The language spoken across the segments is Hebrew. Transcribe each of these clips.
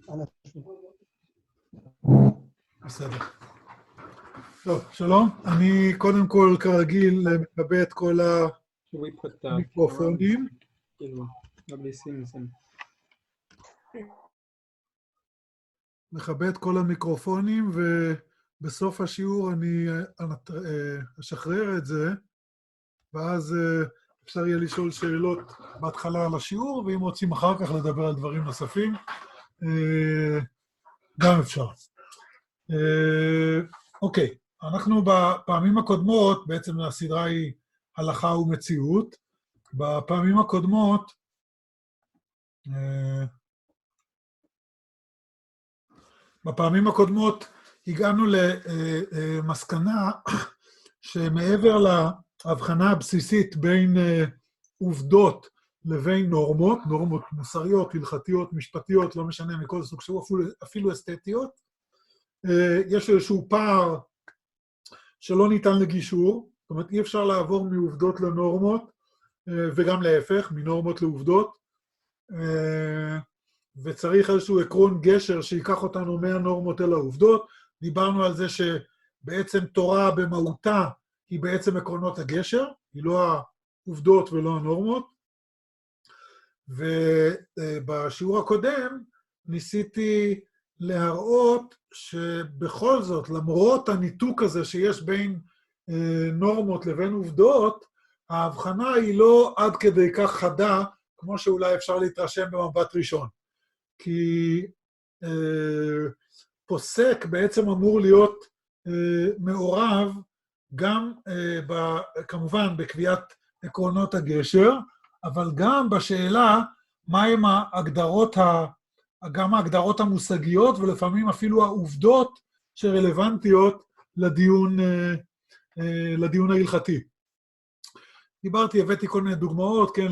בסדר. טוב, שלום. אני קודם כל, כרגיל, מקבל את כל המיקרופונים. מכבה את כל המיקרופונים, ובסוף השיעור אני אשחרר את זה, ואז אפשר יהיה לשאול שאלות בהתחלה על השיעור, ואם רוצים אחר כך לדבר על דברים נוספים, גם אפשר. אוקיי, אנחנו בפעמים הקודמות, בעצם הסדרה היא הלכה ומציאות, בפעמים הקודמות הגענו למסקנה שמעבר להבחנה הבסיסית בין עובדות לבין נורמות, נורמות מוסריות, הלכתיות, משפטיות, לא משנה מכל סוג שהוא, אפילו אסתטיות, יש איזשהו פער שלא ניתן לגישור, זאת אומרת אי אפשר לעבור מעובדות לנורמות, וגם להפך, מנורמות לעובדות, וצריך איזשהו עקרון גשר שיקח אותנו מהנורמות אל העובדות. דיברנו על זה שבעצם תורה במהותה היא בעצם עקרונות הגשר, היא לא העובדות ולא הנורמות, ובשיעור הקודם ניסיתי להראות שבכל זאת, למרות הניתוק הזה שיש בין נורמות לבין עובדות, ההבחנה היא לא עד כדי כך חדה, כמו שאולי אפשר להתרשם במבט ראשון. כי פוסק בעצם אמור להיות מעורב גם כמובן בקביעת עקרונות הגשר, אבל גם בשאלה מהם ההגדרות, גם ההגדרות המושגיות, ולפעמים אפילו העובדות שרלוונטיות לדיון ההלכתי. הבאתי כל מיני דוגמאות, כן,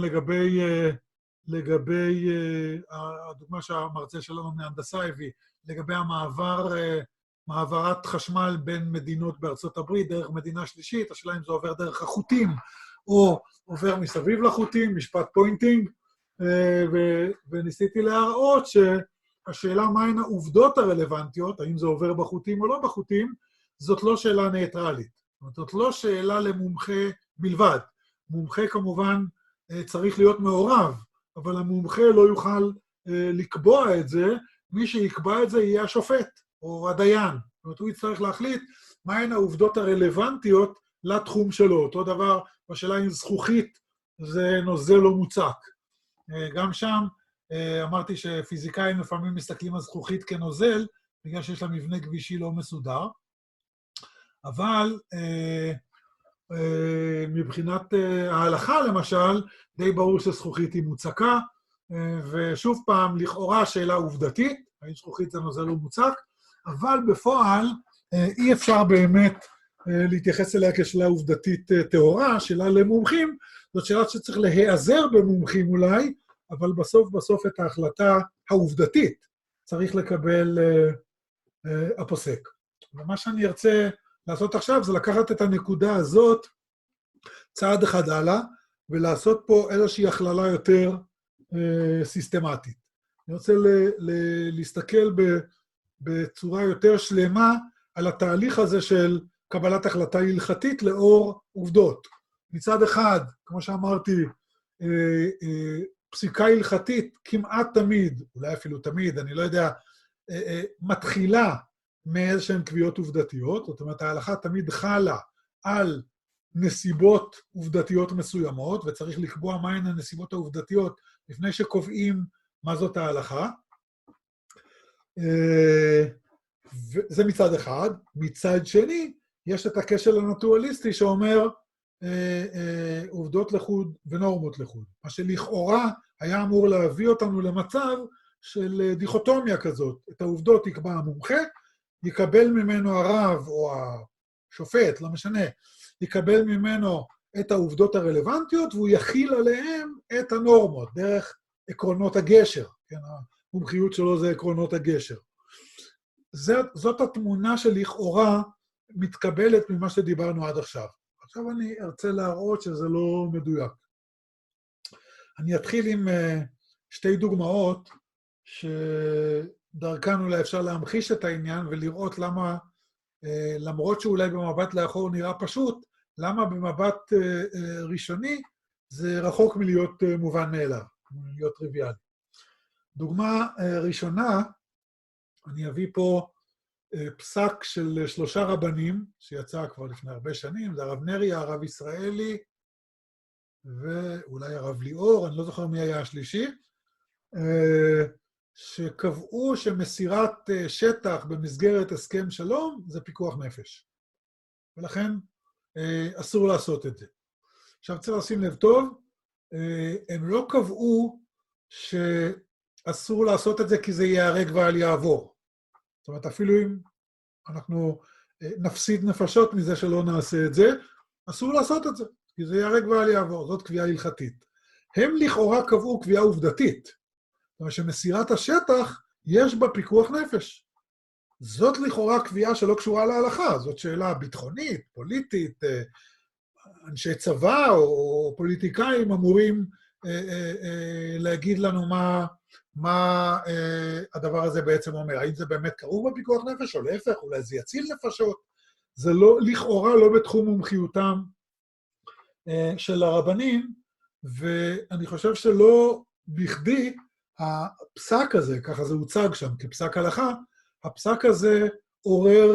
לגבי הדוגמה שהמרצה שלנו מהנדסה הביא, לגבי מעברת חשמל בין מדינות בארצות הברית, דרך מדינה שלישית, השאלה אם זה עובר דרך החוטים, או עובר מסביב לחוטים, משפט פוינטינג, וניסיתי להראות שהשאלה מהן העובדות הרלוונטיות, האם זה עובר בחוטים או לא בחוטים, זאת לא שאלה ניטרלית. זאת לא שאלה למומחה בלבד. מומחה כמובן צריך להיות מעורב, אבל המומחה לא יוכל לקבוע את זה, מי שיקבע את זה יהיה השופט או הדיין. זאת אומרת, הוא יצטרך להחליט מהן העובדות הרלוונטיות לתחום שלו. אותו דבר בשאלה אם זכוכית זה נוזל לא מוצק. גם שם אמרתי שפיזיקאים לפעמים מסתכלים על זכוכית כנוזל, בגלל שיש לה מבנה כבישי לא מסודר, אבל מבחינת ההלכה למשל, די ברור שזכוכית היא מוצקה, ושוב פעם, לכאורה שאלה עובדתית, האם זכוכית זה נוזל לא מוצק, אבל בפועל אי אפשר באמת להתייחס אליה כשאלה עובדתית טהורה, שאלה למומחים, זאת שאלה שצריך להיעזר במומחים אולי, אבל בסוף את ההחלטה העובדתית צריך לקבל הפוסק. ומה שאני ארצה לעשות עכשיו זה לקחת את הנקודה הזאת צעד אחד הלאה, ולעשות פה איזושהי הכללה יותר סיסטמטית. אני רוצה להסתכל בצורה יותר שלמה על התהליך הזה של קבלת החלטה הלכתית לאור עובדות. מצד אחד, כמו שאמרתי, פסיקה הלכתית כמעט תמיד, אולי אפילו תמיד, אני לא יודע, מתחילה מאיזשהן קביעות עובדתיות, זאת אומרת, ההלכה תמיד חלה על נסיבות עובדתיות מסוימות, וצריך לקבוע מהן הנסיבות העובדתיות לפני שקובעים מה זאת ההלכה. זה מצד אחד. מצד שני, יש את הקשר הנטורליסטי שאומר עובדות לחוד ונורמות לחוד. מה שלכאורה היה אמור להביא אותנו למצב של דיכוטומיה כזאת. את העובדות יקבע המומחה, יקבל ממנו הרב או השופט, לא משנה, יקבל ממנו את העובדות הרלוונטיות, והוא יכיל עליהם את הנורמות, דרך עקרונות הגשר. כן, המומחיות שלו זה עקרונות הגשר. זאת התמונה שלכאורה מתקבלת ממה שדיברנו עד עכשיו. עכשיו אני ארצה להראות שזה לא מדויק. אני אתחיל עם שתי דוגמאות דרכן אולי אפשר להמחיש את העניין ולראות למה, למרות שאולי במבט לאחור נראה פשוט, למה במבט ראשוני זה רחוק מלהיות מובן מאליו, מלהיות טריוויאלי. דוגמה ראשונה, אני אביא פה פסק של 3 רבנים, שיצא כבר לפני הרבה שנים, זה הרב נריה, הרב ישראלי, ואולי הרב ליאור, אני לא זוכר מי היה השלישי, שקבעו שמסירת שטח במסגרת הסכם שלום זה פיקוח נפש. ולכן אסור לעשות את זה. עכשיו צריך לשים לב טוב, הם לא קבעו שאסור לעשות את זה כי זה ייהרג ואל יעבור. זאת אומרת, אפילו אם אנחנו נפסיד נפשות מזה שלא נעשה את זה, אסור לעשות את זה, כי זה ייהרג ואל יעבור. זאת קביעה הלכתית. הם לכאורה קבעו קביעה עובדתית. זאת אומרת שמסירת השטח יש בה פיקוח נפש. זאת לכאורה קביעה שלא קשורה להלכה, זאת שאלה ביטחונית, פוליטית, אנשי צבא או פוליטיקאים אמורים להגיד לנו מה הדבר הזה בעצם אומר. האם זה באמת כרוך בפיקוח נפש או להפך, אולי זה יציל נפשות. זה לא, לכאורה לא בתחום מומחיותם של הרבנים, ואני חושב שלא בכדי הפסק הזה, ככה זה הוצג שם כפסק הלכה, הפסק הזה עורר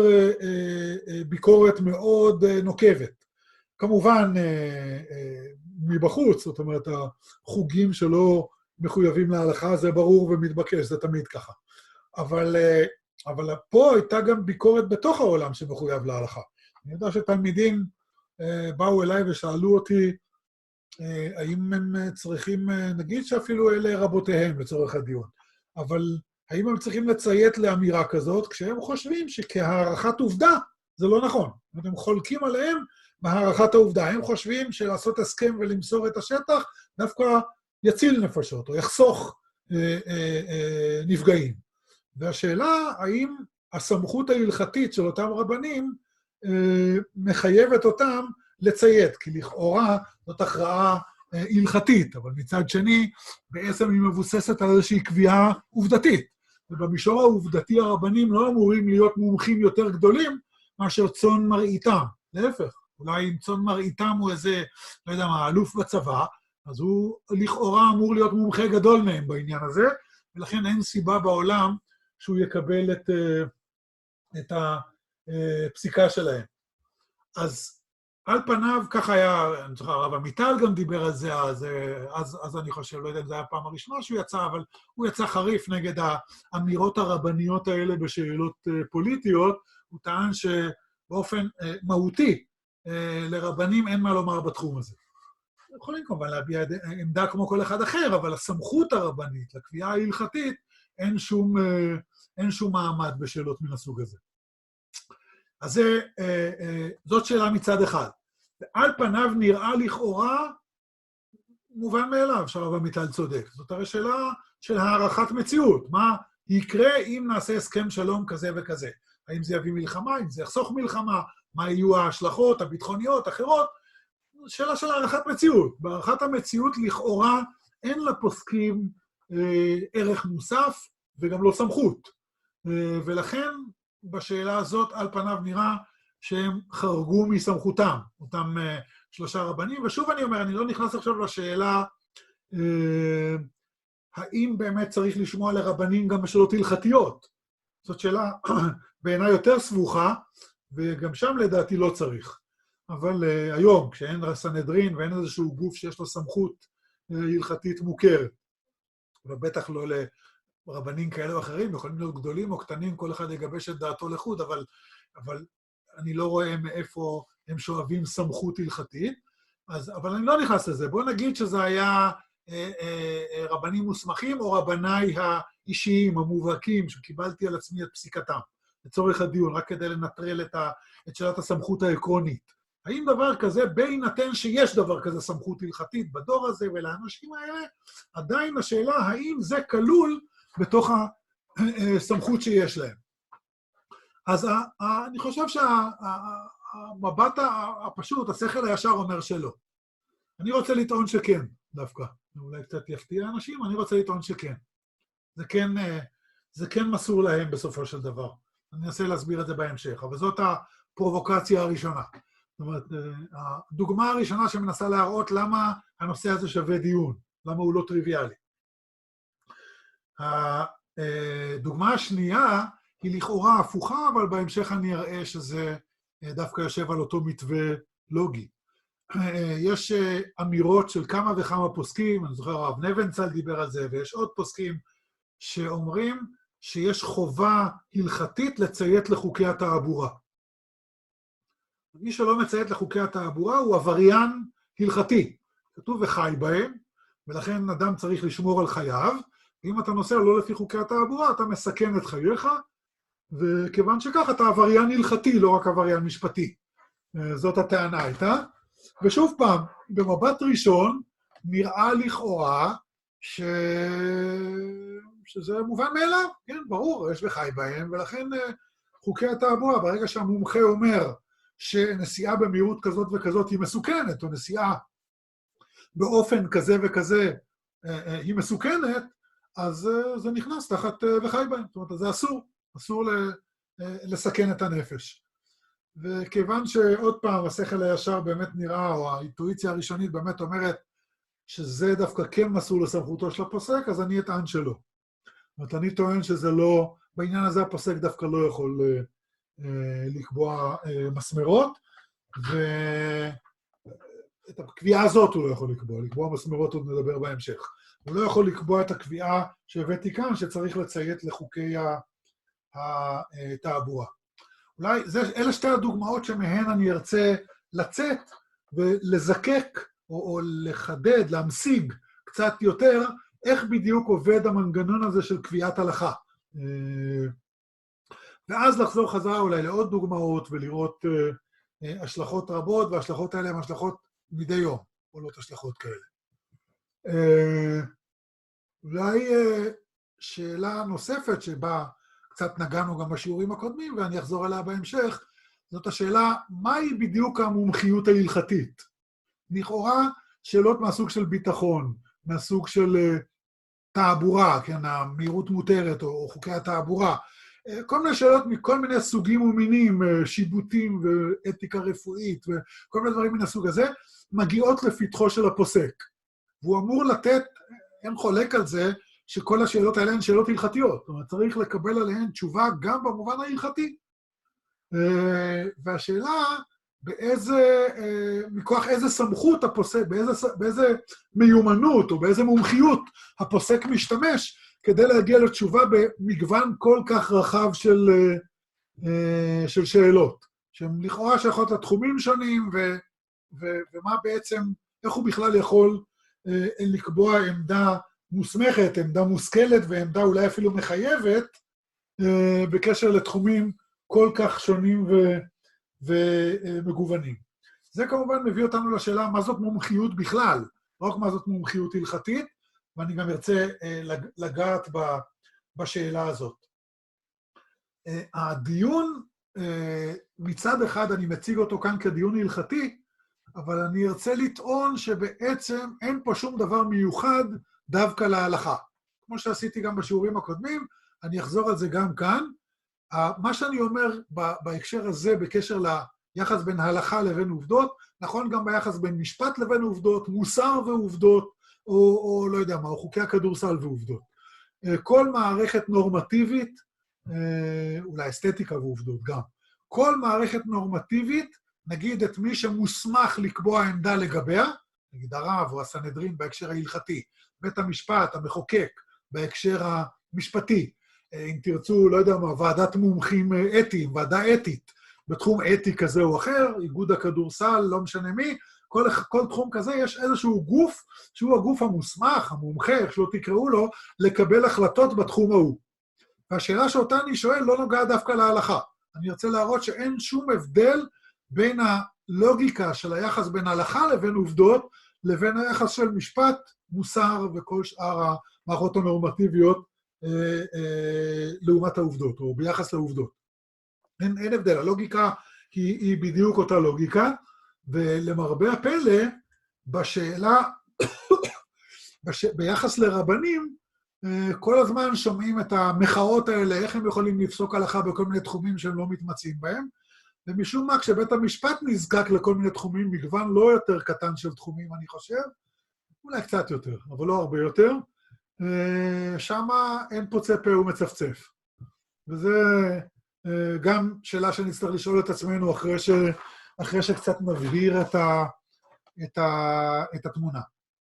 ביקורת מאוד נוקבת. כמובן מבחוץ, זאת אומרת, החוגים שלא מחויבים להלכה, זה ברור ומתבקש, זה תמיד ככה. אבל פה הייתה גם ביקורת בתוך העולם שמחויב להלכה. אני יודע שתלמידים באו אליי ושאלו אותי, האם הם צריכים, נגיד שאפילו אלה רבותיהם לצורך הדיון, אבל האם הם צריכים לציית לאמירה כזאת, כשהם חושבים שכהערכת עובדה זה לא נכון. זאת אומרת, הם חולקים עליהם בהערכת העובדה. הם חושבים שלעשות הסכם ולמסור את השטח דווקא יציל נפשות, או יחסוך נפגעים. והשאלה, האם הסמכות ההלכתית של אותם רבנים מחייבת אותם לציית, כי לכאורה זאת הכרעה הלכתית, אבל מצד שני, בעצם היא מבוססת על איזושהי קביעה עובדתית. ובמישור העובדתי הרבנים לא אמורים להיות מומחים יותר גדולים מאשר צאן מרעיתם. להפך, אולי אם צאן מרעיתם הוא איזה, לא יודע מה, אלוף בצבא, אז הוא לכאורה אמור להיות מומחה גדול מהם בעניין הזה, ולכן אין סיבה בעולם שהוא יקבל את הפסיקה שלהם. אז על פניו, ככה היה, אני זוכר, הרב עמיטל גם דיבר על זה, אז אני חושב, לא יודע אם זה היה הפעם הראשונה שהוא יצא, אבל הוא יצא חריף נגד האמירות הרבניות האלה בשאלות פוליטיות, הוא טען שבאופן מהותי לרבנים אין מה לומר בתחום הזה. יכולים כמובן להביע עמדה כמו כל אחד אחר, אבל הסמכות הרבנית, לקביעה ההלכתית, אין שום מעמד בשאלות מן הסוג הזה. אז זאת שאלה מצד אחד. ועל פניו נראה לכאורה מובן מאליו, שהרב עמיטל צודק. זאת הרי שאלה של הערכת מציאות. מה יקרה אם נעשה הסכם שלום כזה וכזה? האם זה יביא מלחמה? האם זה יחסוך מלחמה? מה יהיו ההשלכות הביטחוניות, אחרות? שאלה של הערכת מציאות. בהערכת המציאות לכאורה אין לפוסקים ערך מוסף וגם לא סמכות. ולכן בשאלה הזאת על פניו נראה שהם חרגו מסמכותם, אותם 3 רבנים. ושוב אני אומר, אני לא נכנס עכשיו לשאלה האם באמת צריך לשמוע לרבנים גם בשאלות הלכתיות. זאת שאלה בעיניי יותר סבוכה, וגם שם לדעתי לא צריך. אבל היום, כשאין סנהדרין ואין איזשהו גוף שיש לו סמכות הלכתית מוכרת, ובטח לא לרבנים כאלה או אחרים, יכולים להיות גדולים או קטנים, כל אחד יגבש את דעתו לחוד, אבל אני לא רואה מאיפה הם שואבים סמכות הלכתית, אבל אני לא נכנס לזה. בואו נגיד שזה היה רבנים מוסמכים או רבניי האישיים, המובהקים, שקיבלתי על עצמי את פסיקתם, לצורך הדיון, רק כדי לנטרל את שאלת הסמכות העקרונית. האם דבר כזה, בהינתן שיש דבר כזה סמכות הלכתית בדור הזה ולאנשים האלה, עדיין השאלה האם זה כלול בתוך הסמכות שיש להם. אז אני חושב שהמבט הפשוט, השכל הישר אומר שלא. אני רוצה לטעון שכן, דווקא. אולי קצת יפתיע אנשים, אני רוצה לטעון שכן. זה כן זה כן מסור להם בסופו של דבר. אני אנסה להסביר את זה בהמשך, אבל זאת הפרובוקציה הראשונה. זאת אומרת, הדוגמה הראשונה שמנסה להראות למה הנושא הזה שווה דיון, למה הוא לא טריוויאלי. הדוגמה השנייה היא לכאורה הפוכה, אבל בהמשך אני אראה שזה דווקא יושב על אותו מתווה לוגי. יש אמירות של כמה וכמה פוסקים, אני זוכר הרב נבנצל דיבר על זה, ויש עוד פוסקים שאומרים שיש חובה הלכתית לציית לחוקי התעבורה. מי שלא מציית לחוקי התעבורה הוא עבריין הלכתי. כתוב וחי בהם, ולכן אדם צריך לשמור על חייו, ואם אתה נוסע לא לפי חוקי התעבורה, אתה מסכן את חייך, וכיוון שכך אתה עבריין הלכתי, לא רק עבריין משפטי. זאת הטענה הייתה. ושוב פעם, במבט ראשון, נראה לכאורה שזה מובן מאליו, כן, ברור, יש וחי בהם, ולכן חוקי התעבורה, ברגע שהמומחה אומר שנסיעה במהירות כזאת וכזאת היא מסוכנת, או נסיעה באופן כזה וכזה היא מסוכנת, אז זה נכנס תחת וחי בהם. זאת אומרת, זה אסור לסכן את הנפש. וכיוון שעוד פעם השכל הישר באמת נראה, או האינטואיציה הראשונית באמת אומרת שזה דווקא כן מסור לסמכותו של הפוסק, אז אני אטען שלא. זאת אומרת, אני טוען שזה לא, בעניין הזה הפוסק דווקא לא יכול לקבוע מסמרות, ואת הקביעה הזאת הוא לא יכול לקבוע מסמרות עוד נדבר בהמשך. הוא לא יכול לקבוע את הקביעה שהבאתי כאן, שצריך לציית לחוקי התעבורה. אולי אלה שתי הדוגמאות שמהן אני ארצה לצאת ולזקק או לחדד, להמשיג קצת יותר, איך בדיוק עובד המנגנון הזה של קביעת הלכה. ואז לחזור חזרה אולי לעוד דוגמאות ולראות השלכות רבות, וההשלכות האלה הן השלכות מדי יום, עולות השלכות כאלה. אולי שאלה נוספת שבה קצת נגענו גם בשיעורים הקודמים, ואני אחזור אליה בהמשך, זאת השאלה, מהי בדיוק המומחיות ההלכתית? לכאורה, שאלות מהסוג של ביטחון, מהסוג של תעבורה, כן, המהירות מותרת, או חוקי התעבורה, כל מיני שאלות מכל מיני סוגים ומינים, שיבוטים ואתיקה רפואית, וכל מיני דברים מן הסוג הזה, מגיעות לפתחו של הפוסק. והוא אמור לתת, אין חולק על זה, שכל השאלות האלה הן שאלות הלכתיות. זאת אומרת, צריך לקבל עליהן תשובה גם במובן ההלכתי. והשאלה, מכוח איזה סמכות הפוסק, באיזה מיומנות או באיזה מומחיות הפוסק משתמש, כדי להגיע לתשובה במגוון כל כך רחב של שאלות, שהן לכאורה שייכות לתחומים שונים, ומה בעצם, איך הוא בכלל יכול לקבוע עמדה מוסמכת, עמדה מושכלת, ועמדה אולי אפילו מחייבת, בקשר לתחומים כל כך שונים ומגוונים. זה כמובן מביא אותנו לשאלה מה זאת מומחיות בכלל, לא רק מה זאת מומחיות הלכתית, ואני גם ארצה לגעת בשאלה הזאת. הדיון, מצד אחד אני מציג אותו כאן כדיון הלכתי, אבל אני ארצה לטעון שבעצם אין פה שום דבר מיוחד דווקא להלכה. כמו שעשיתי גם בשיעורים הקודמים, אני אחזור על זה גם כאן. מה שאני אומר בהקשר הזה, בקשר ליחס בין הלכה לבין עובדות, נכון גם ביחס בין משפט לבין עובדות, מוסר ועובדות, או לא יודע מה, או חוקי הכדורסל ועובדות. כל מערכת נורמטיבית, אולי אסתטיקה ועובדות גם, כל מערכת נורמטיבית, נגיד את מי שמוסמך לקבוע עמדה לגביה, נגיד הרב או הסנהדרין בהקשר ההלכתי, בית המשפט, המחוקק, בהקשר המשפטי, אם תרצו, לא יודע מה, ועדת מומחים אתיים, ועדה אתית, בתחום אתי כזה או אחר, איגוד הכדורסל, לא משנה מי, כל תחום כזה יש איזשהו גוף, שהוא הגוף המוסמך, המומחה, איך שלא תקראו לו, לקבל החלטות בתחום ההוא. והשאלה שאותה אני שואל לא נוגעת דווקא להלכה. אני רוצה להראות שאין שום הבדל בין הלוגיקה של היחס בין הלכה לבין עובדות, לבין היחס של משפט, מוסר וכל שאר המערכות הנורמטיביות לעומת העובדות, או ביחס לעובדות. אין הבדל, הלוגיקה היא בדיוק אותה לוגיקה, ולמרבה הפלא, בשאלה, ביחס לרבנים, כל הזמן שומעים את המחאות האלה, איך הם יכולים לפסוק הלכה בכל מיני תחומים שהם לא מתמצאים בהם, ומשום מה, כשבית המשפט נזקק לכל מיני תחומים, מגוון לא יותר קטן של תחומים, אני חושב, אולי קצת יותר, אבל לא הרבה יותר, שמה אין פוצה פה ומצפצף. וזה גם שאלה שנצטרך לשאול את עצמנו אחרי שקצת נבהיר את התמונה.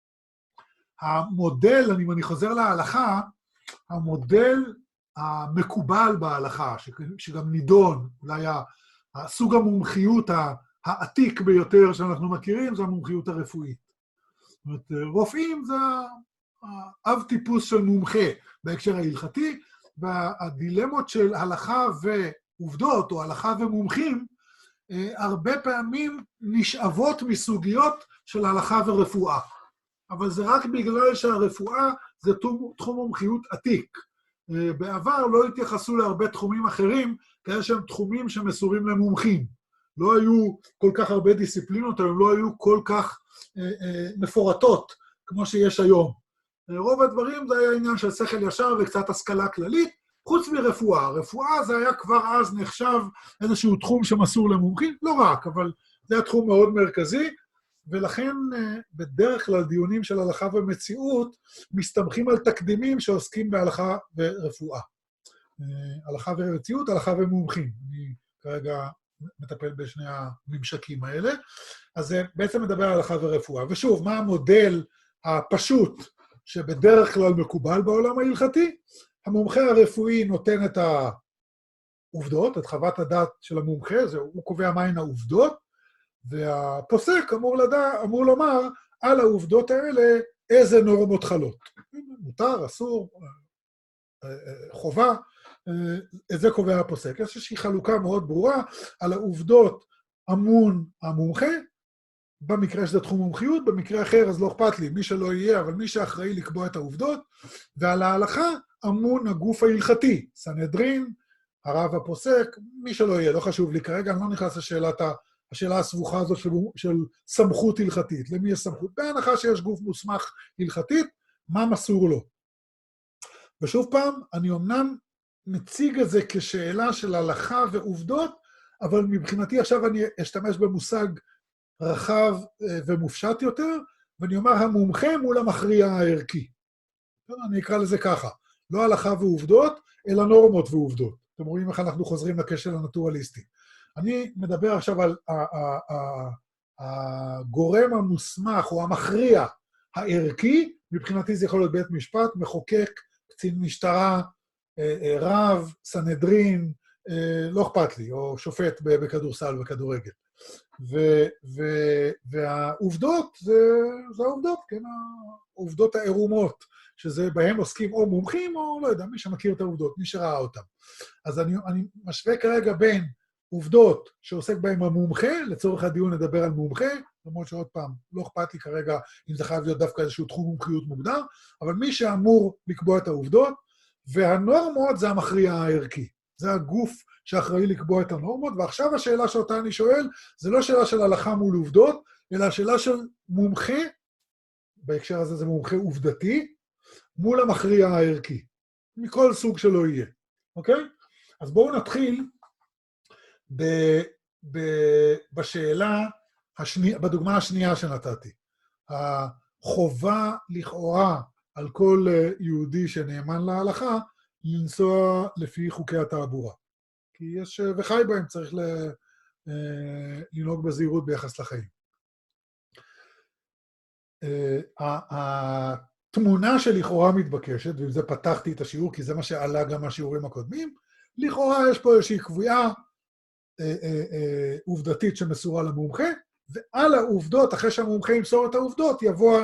המודל, אני חוזר להלכה, המודל המקובל בהלכה, שגם נידון, אולי הסוג המומחיות העתיק ביותר שאנחנו מכירים, זה המומחיות הרפואית. זאת אומרת, רופאים זה האב טיפוס של מומחה בהקשר ההלכתי, והדילמות של הלכה ועובדות, או הלכה ומומחים, הרבה פעמים נשאבות מסוגיות של הלכה ורפואה. אבל זה רק בגלל שהרפואה זה תחום מומחיות עתיק. בעבר לא התייחסו להרבה תחומים אחרים, כאלה שהם תחומים שמסורים למומחים. לא היו כל כך הרבה דיסציפלינות, אבל לא היו כל כך מפורטות כמו שיש היום. רוב הדברים זה היה עניין של שכל ישר וקצת השכלה כללית, חוץ מרפואה. רפואה זה היה כבר אז נחשב איזשהו תחום שמסור למומחים, לא רק, אבל זה היה תחום מאוד מרכזי, ולכן בדרך כלל דיונים של הלכה ומציאות מסתמכים על תקדימים שעוסקים בהלכה ורפואה. הלכה ומציאות, הלכה ומומחים. אני כרגע מטפל בשני הממשקים האלה. אז זה בעצם מדבר על הלכה ורפואה. ושוב, מה המודל הפשוט שבדרך כלל מקובל בעולם ההלכתי? המומחה הרפואי נותן את העובדות, את חוות הדעת של המומחה, הוא קובע מהן העובדות, והפוסק אמור לומר על העובדות האלה איזה נורמות חלות. מותר, אסור, חובה, את זה קובע הפוסק. יש איזושהי חלוקה מאוד ברורה, על העובדות אמון המומחה, במקרה שזה תחום מומחיות, במקרה אחר אז לא אכפת לי, מי שלא יהיה, אבל מי שאחראי לקבוע את העובדות, ועל ההלכה אמון הגוף ההלכתי, סנהדרין, הרב הפוסק, מי שלא יהיה, לא חשוב לי כרגע, אני לא נכנס השאלה הסבוכה הזאת של סמכות הלכתית. למי יש סמכות? בהנחה שיש גוף מוסמך הלכתית, מה מסור לו? ושוב פעם, אני אמנם מציג את זה כשאלה של הלכה ועובדות, אבל מבחינתי עכשיו אני אשתמש במושג רחב ומופשט יותר, ואני אומר המומחה מול המכריע הערכי. אני אקרא לזה ככה, לא הלכה ועובדות, אלא נורמות ועובדות. אתם רואים איך אנחנו חוזרים לקשר הנטורליסטי. אני מדבר עכשיו על הגורם המוסמך או המכריע הערכי, מבחינתי זה יכול להיות בית משפט, מחוקק, קצין משטרה, רב, סנהדרין, לא אכפת לי, או שופט בכדורסל וכדורגל. והעובדות זה העובדות, כן, העובדות העירומות, שזה בהם עוסקים או מומחים או לא יודע, מי שמכיר את העובדות, מי שראה אותם. אז אני משווה כרגע בין עובדות שעוסק בהם המומחה, לצורך הדיון נדבר על מומחה, למרות שעוד פעם, לא אכפת לי כרגע אם זה חייב להיות דווקא איזשהו תחום מומחיות מוגדר, אבל מי שאמור לקבוע את העובדות, והנורמות זה המכריע הערכי. זה הגוף שאחראי לקבוע את הנורמות, ועכשיו השאלה שאותה אני שואל, זה לא שאלה של הלכה מול עובדות, אלא השאלה של מומחה, בהקשר הזה זה מומחה עובדתי, מול המכריע הערכי, מכל סוג שלא יהיה, אוקיי? אז בואו נתחיל בשאלה, בדוגמה השנייה שנתתי. החובה לכאורה על כל יהודי שנאמן להלכה, לנסוע לפי חוקי התעבורה. כי יש וחי בהם, צריך לנהוג בזהירות ביחס לחיים. התמונה שלכאורה מתבקשת, ועם זה פתחתי את השיעור, כי זה מה שעלה גם מהשיעורים הקודמים, לכאורה יש פה איזושהי קביעה עובדתית שמסורה למומחה, ועל העובדות, אחרי שהמומחה ימסור את העובדות, יבוא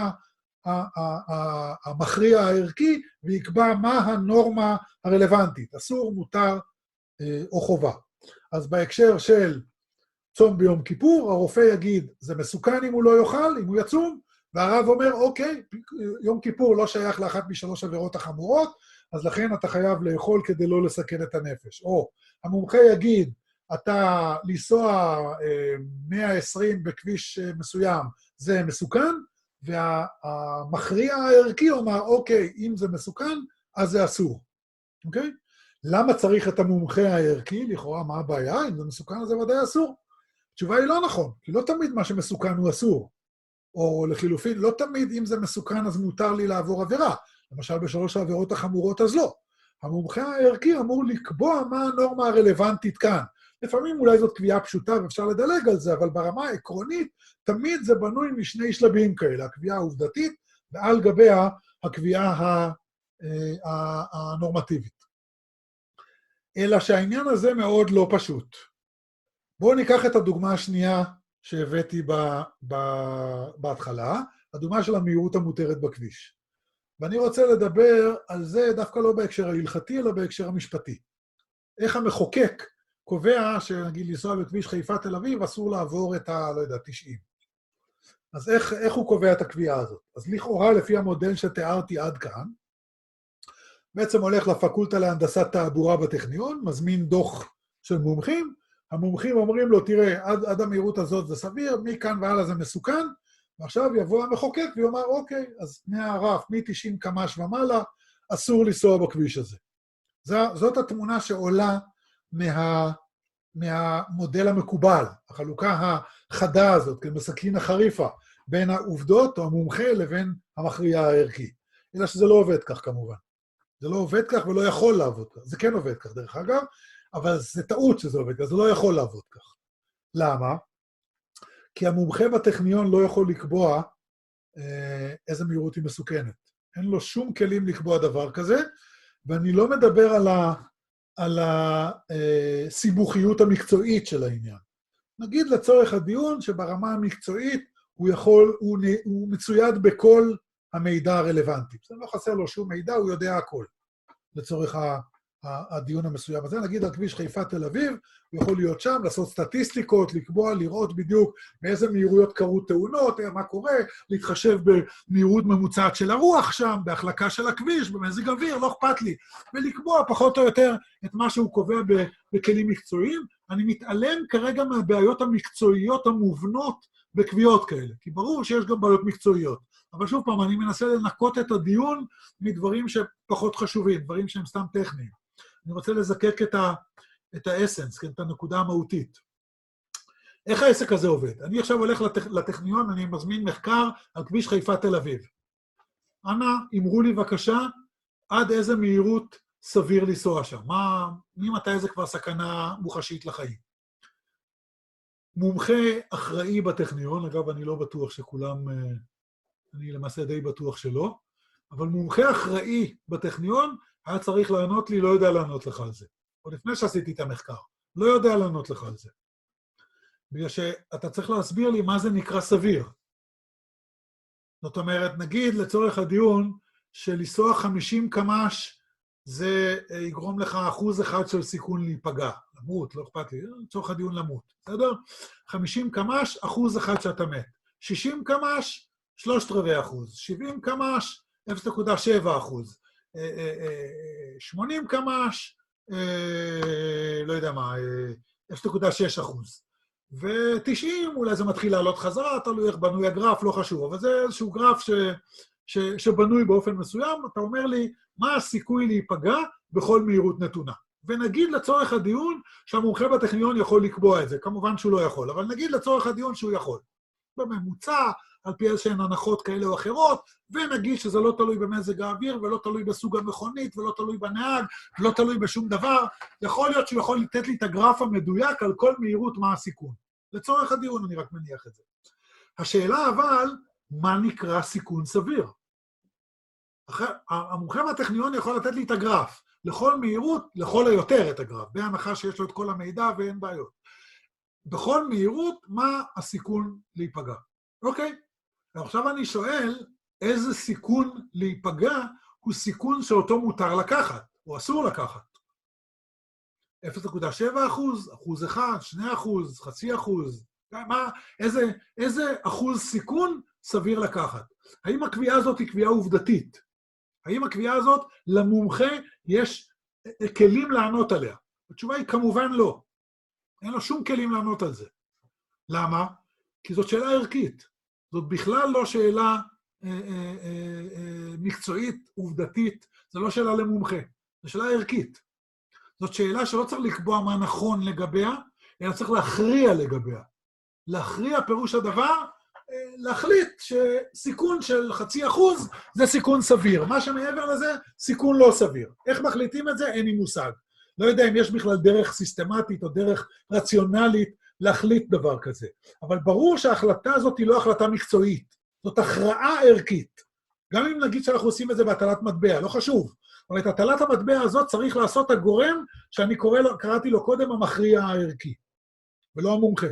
המכריע הערכי, ויקבע מה הנורמה הרלוונטית, אסור, מותר או חובה. אז בהקשר של צום ביום כיפור, הרופא יגיד, זה מסוכן אם הוא לא יאכל, אם הוא יצום, והרב אומר, אוקיי, יום כיפור לא שייך לאחת משלוש עבירות החמורות, אז לכן אתה חייב לאכול כדי לא לסכן את הנפש. או המומחה יגיד, אתה לנסוע 120 בכביש מסוים, זה מסוכן, והמכריע הערכי אומר, אוקיי, אם זה מסוכן, אז זה אסור, אוקיי? למה צריך את המומחה הערכי? לכאורה, מה הבעיה? אם זה מסוכן, אז זה ודאי אסור. התשובה היא לא נכון, כי לא תמיד מה שמסוכן הוא אסור. או לחילופין, לא תמיד אם זה מסוכן אז מותר לי לעבור עבירה. למשל, בשלוש העבירות החמורות אז לא. המומחה הערכי אמור לקבוע מה הנורמה הרלוונטית כאן. לפעמים אולי זאת קביעה פשוטה ואפשר לדלג על זה, אבל ברמה העקרונית, תמיד זה בנוי משני שלבים כאלה, הקביעה העובדתית, ועל גביה הקביעה הנורמטיבית. אלא שהעניין הזה מאוד לא פשוט. בואו ניקח את הדוגמה השנייה שהבאתי בהתחלה, הדוגמה של המהירות המותרת בכביש. ואני רוצה לדבר על זה דווקא לא בהקשר ההלכתי, אלא בהקשר המשפטי. איך המחוקק קובע שנגיד לנסוע בכביש חיפה תל אביב, אסור לעבור את לא יודע, 90. אז איך הוא קובע את הקביעה הזאת? אז לכאורה, לפי המודל שתיארתי עד כאן, בעצם הולך לפקולטה להנדסת תעבורה בטכניון, מזמין דוח של מומחים, המומחים אומרים לו, תראה, עד המהירות הזאת זה סביר, מכאן והלאה זה מסוכן, ועכשיו יבוא המחוקק ויאמר, אוקיי, אז מהרף, מ-90 קמ"ש ומעלה, אסור לנסוע בכביש הזה. זאת התמונה שעולה מהמודל המקובל, החלוקה החדה הזאת, כמסכין החריפה, בין העובדות או המומחה לבין המכריע הערכי. אלא שזה לא עובד כך כמובן. זה לא עובד כך ולא יכול לעבוד כך. זה כן עובד כך דרך אגב, אבל זה טעות שזה עובד כך, זה לא יכול לעבוד כך. למה? כי המומחה בטכניון לא יכול לקבוע איזה מהירות היא מסוכנת. אין לו שום כלים לקבוע דבר כזה, ואני לא מדבר על הסיבוכיות המקצועית של העניין. נגיד לצורך הדיון שברמה המקצועית הוא מצויד בכל המידע הרלוונטי. זה לא חסר לו שום מידע, הוא יודע הכל. לצורך הדיון המסוים הזה, נגיד על כביש חיפה תל אביב, הוא יכול להיות שם, לעשות סטטיסטיקות, לקבוע, לראות בדיוק מאיזה מהירויות קרו תאונות, מה קורה, להתחשב במהירות ממוצעת של הרוח שם, בהחלקה של הכביש, במזג אוויר, לא אכפת לי, ולקבוע פחות או יותר את מה שהוא קובע בכלים מקצועיים. אני מתעלם כרגע מהבעיות המקצועיות המובנות בקביעות כאלה, כי ברור שיש גם בעיות מקצועיות. אבל שוב פעם, אני מנסה לנקות את הדיון מדברים שפחות חשובים, דברים שהם סתם טכניים. אני רוצה לזקק את האסנס, את הנקודה המהותית. איך העסק הזה עובד? אני עכשיו הולך לטכניון, אני מזמין מחקר על כביש חיפה תל אביב. אנא, אמרו לי בבקשה, עד איזה מהירות סביר לנסוע שם? ממתי זה כבר סכנה מוחשית לחיים? מומחה אחראי בטכניון, אגב, אני לא בטוח שכולם, אני למעשה די בטוח שלא, אבל מומחה אחראי בטכניון היה צריך לענות לי, לא יודע לענות לך על זה. או לפני שעשיתי את המחקר, לא יודע לענות לך על זה. בגלל שאתה צריך להסביר לי מה זה נקרא סביר. זאת אומרת, נגיד לצורך הדיון, שלנסוע 50 קמ"ש, זה יגרום לך 1% של סיכון להיפגע. למות, לא אכפת לי, לצורך הדיון למות. בסדר? 50 קמ"ש, 1% שאתה מת. 60 קמ"ש, 0.75%. 70 קמ"ש, 0.7%. 80 קמ"ש, לא יודע מה, 0.6%. ו-90, אולי זה מתחיל לעלות חזרה, תלוי איך בנוי הגרף, לא חשוב. אבל זה איזשהו גרף שבנוי באופן מסוים, אתה אומר לי, מה הסיכוי להיפגע בכל מהירות נתונה. ונגיד לצורך הדיון שהמומחה בטכניון יכול לקבוע את זה. כמובן שהוא לא יכול, אבל נגיד לצורך הדיון שהוא יכול. בממוצע, על פי איזשהן הנחות כאלה או אחרות, ונגיד שזה לא תלוי במזג האוויר, ולא תלוי בסוג המכונית, ולא תלוי בנהג, ולא תלוי בשום דבר. יכול להיות שהוא יכול לתת לי את הגרף המדויק על כל מהירות מה הסיכון. לצורך הדיון אני רק מניח את זה. השאלה אבל, מה נקרא סיכון סביר? המומחה מהטכניון יכול לתת לי את הגרף, לכל מהירות, לכל היותר את הגרף, בהנחה שיש לו את כל המידע ואין בעיות. בכל מהירות, מה הסיכון להיפגע? אוקיי, ועכשיו אני שואל, איזה סיכון להיפגע הוא סיכון שאותו מותר לקחת, או אסור לקחת? 0.7%, 1%, 2%, 0.5%, איזה אחוז סיכון סביר לקחת? האם הקביעה הזאת היא קביעה עובדתית? האם הקביעה הזאת למומחה יש כלים לענות עליה? התשובה היא כמובן לא. אין לו שום כלים לענות על זה. למה? כי זאת שאלה ערכית. זאת בכלל לא שאלה מקצועית, עובדתית. זו לא שאלה למומחה, זו שאלה ערכית. זאת שאלה שלא צריך לקבוע מה נכון לגביה, אלא צריך להכריע לגביה. להכריע פירוש הדבר, להחליט שסיכון של 0.5% זה סיכון סביר. מה שמעבר לזה, סיכון לא סביר. איך מחליטים את זה? אין לי מושג. לא יודע אם יש בכלל דרך סיסטמטית או דרך רציונלית להחליט דבר כזה. אבל ברור שההחלטה הזאת היא לא החלטה מקצועית. זאת הכרעה ערכית. גם אם נגיד שאנחנו עושים את זה בהטלת מטבע, לא חשוב. אבל את הטלת המטבע הזאת צריך לעשות הגורם שאני קראתי לו קודם המכריע הערכי, ולא המומחה.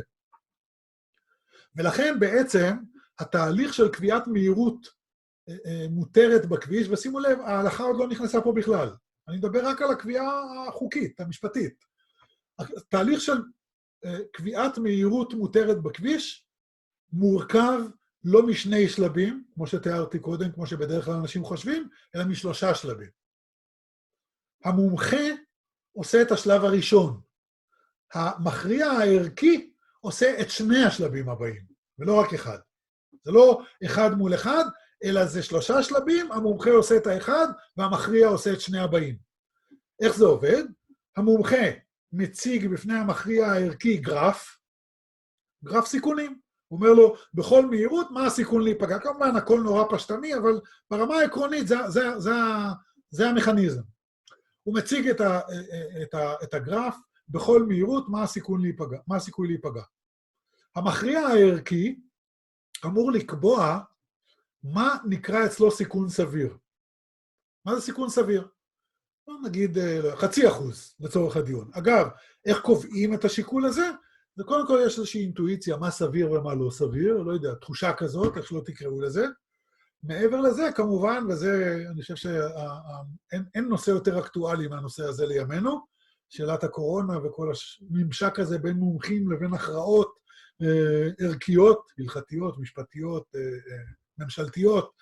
ולכן בעצם התהליך של קביעת מהירות מותרת בכביש, ושימו לב, ההלכה עוד לא נכנסה פה בכלל. אני מדבר רק על הקביעה החוקית, המשפטית. התהליך של קביעת מהירות מותרת בכביש מורכב לא משני שלבים, כמו שתיארתי קודם, כמו שבדרך כלל אנשים חושבים, אלא מ3 שלבים. המומחה עושה את השלב הראשון. המכריע הערכי עושה את 2 השלבים הבאים, ולא רק אחד. זה לא 1 מול 1, אלא זה 3 שלבים, המומחה עושה את האחד, והמכריע עושה את 2 הבאים. איך זה עובד? המומחה מציג בפני המכריע הערכי גרף סיכונים. הוא אומר לו, בכל מהירות, מה הסיכון להיפגע? כמובן, הכל נורא פשטני, אבל ברמה העקרונית זה המכניזם. הוא מציג את הגרף, בכל מהירות, מה הסיכוי להיפגע. המכריע הערכי אמור לקבוע מה נקרא אצלו סיכון סביר. מה זה סיכון סביר? נגיד 0.5% לצורך הדיון. אגב, איך קובעים את השיקול הזה? זה קודם כל יש איזושהי אינטואיציה, מה סביר ומה לא סביר, לא יודע, תחושה כזאת, איך שלא תקראו לזה. מעבר לזה, כמובן, וזה, אני חושב שאין נושא יותר אקטואלי מהנושא הזה לימינו, שאלת הקורונה וכל הממשק הזה בין מומחים לבין הכרעות ערכיות, הלכתיות, משפטיות, ממשלתיות.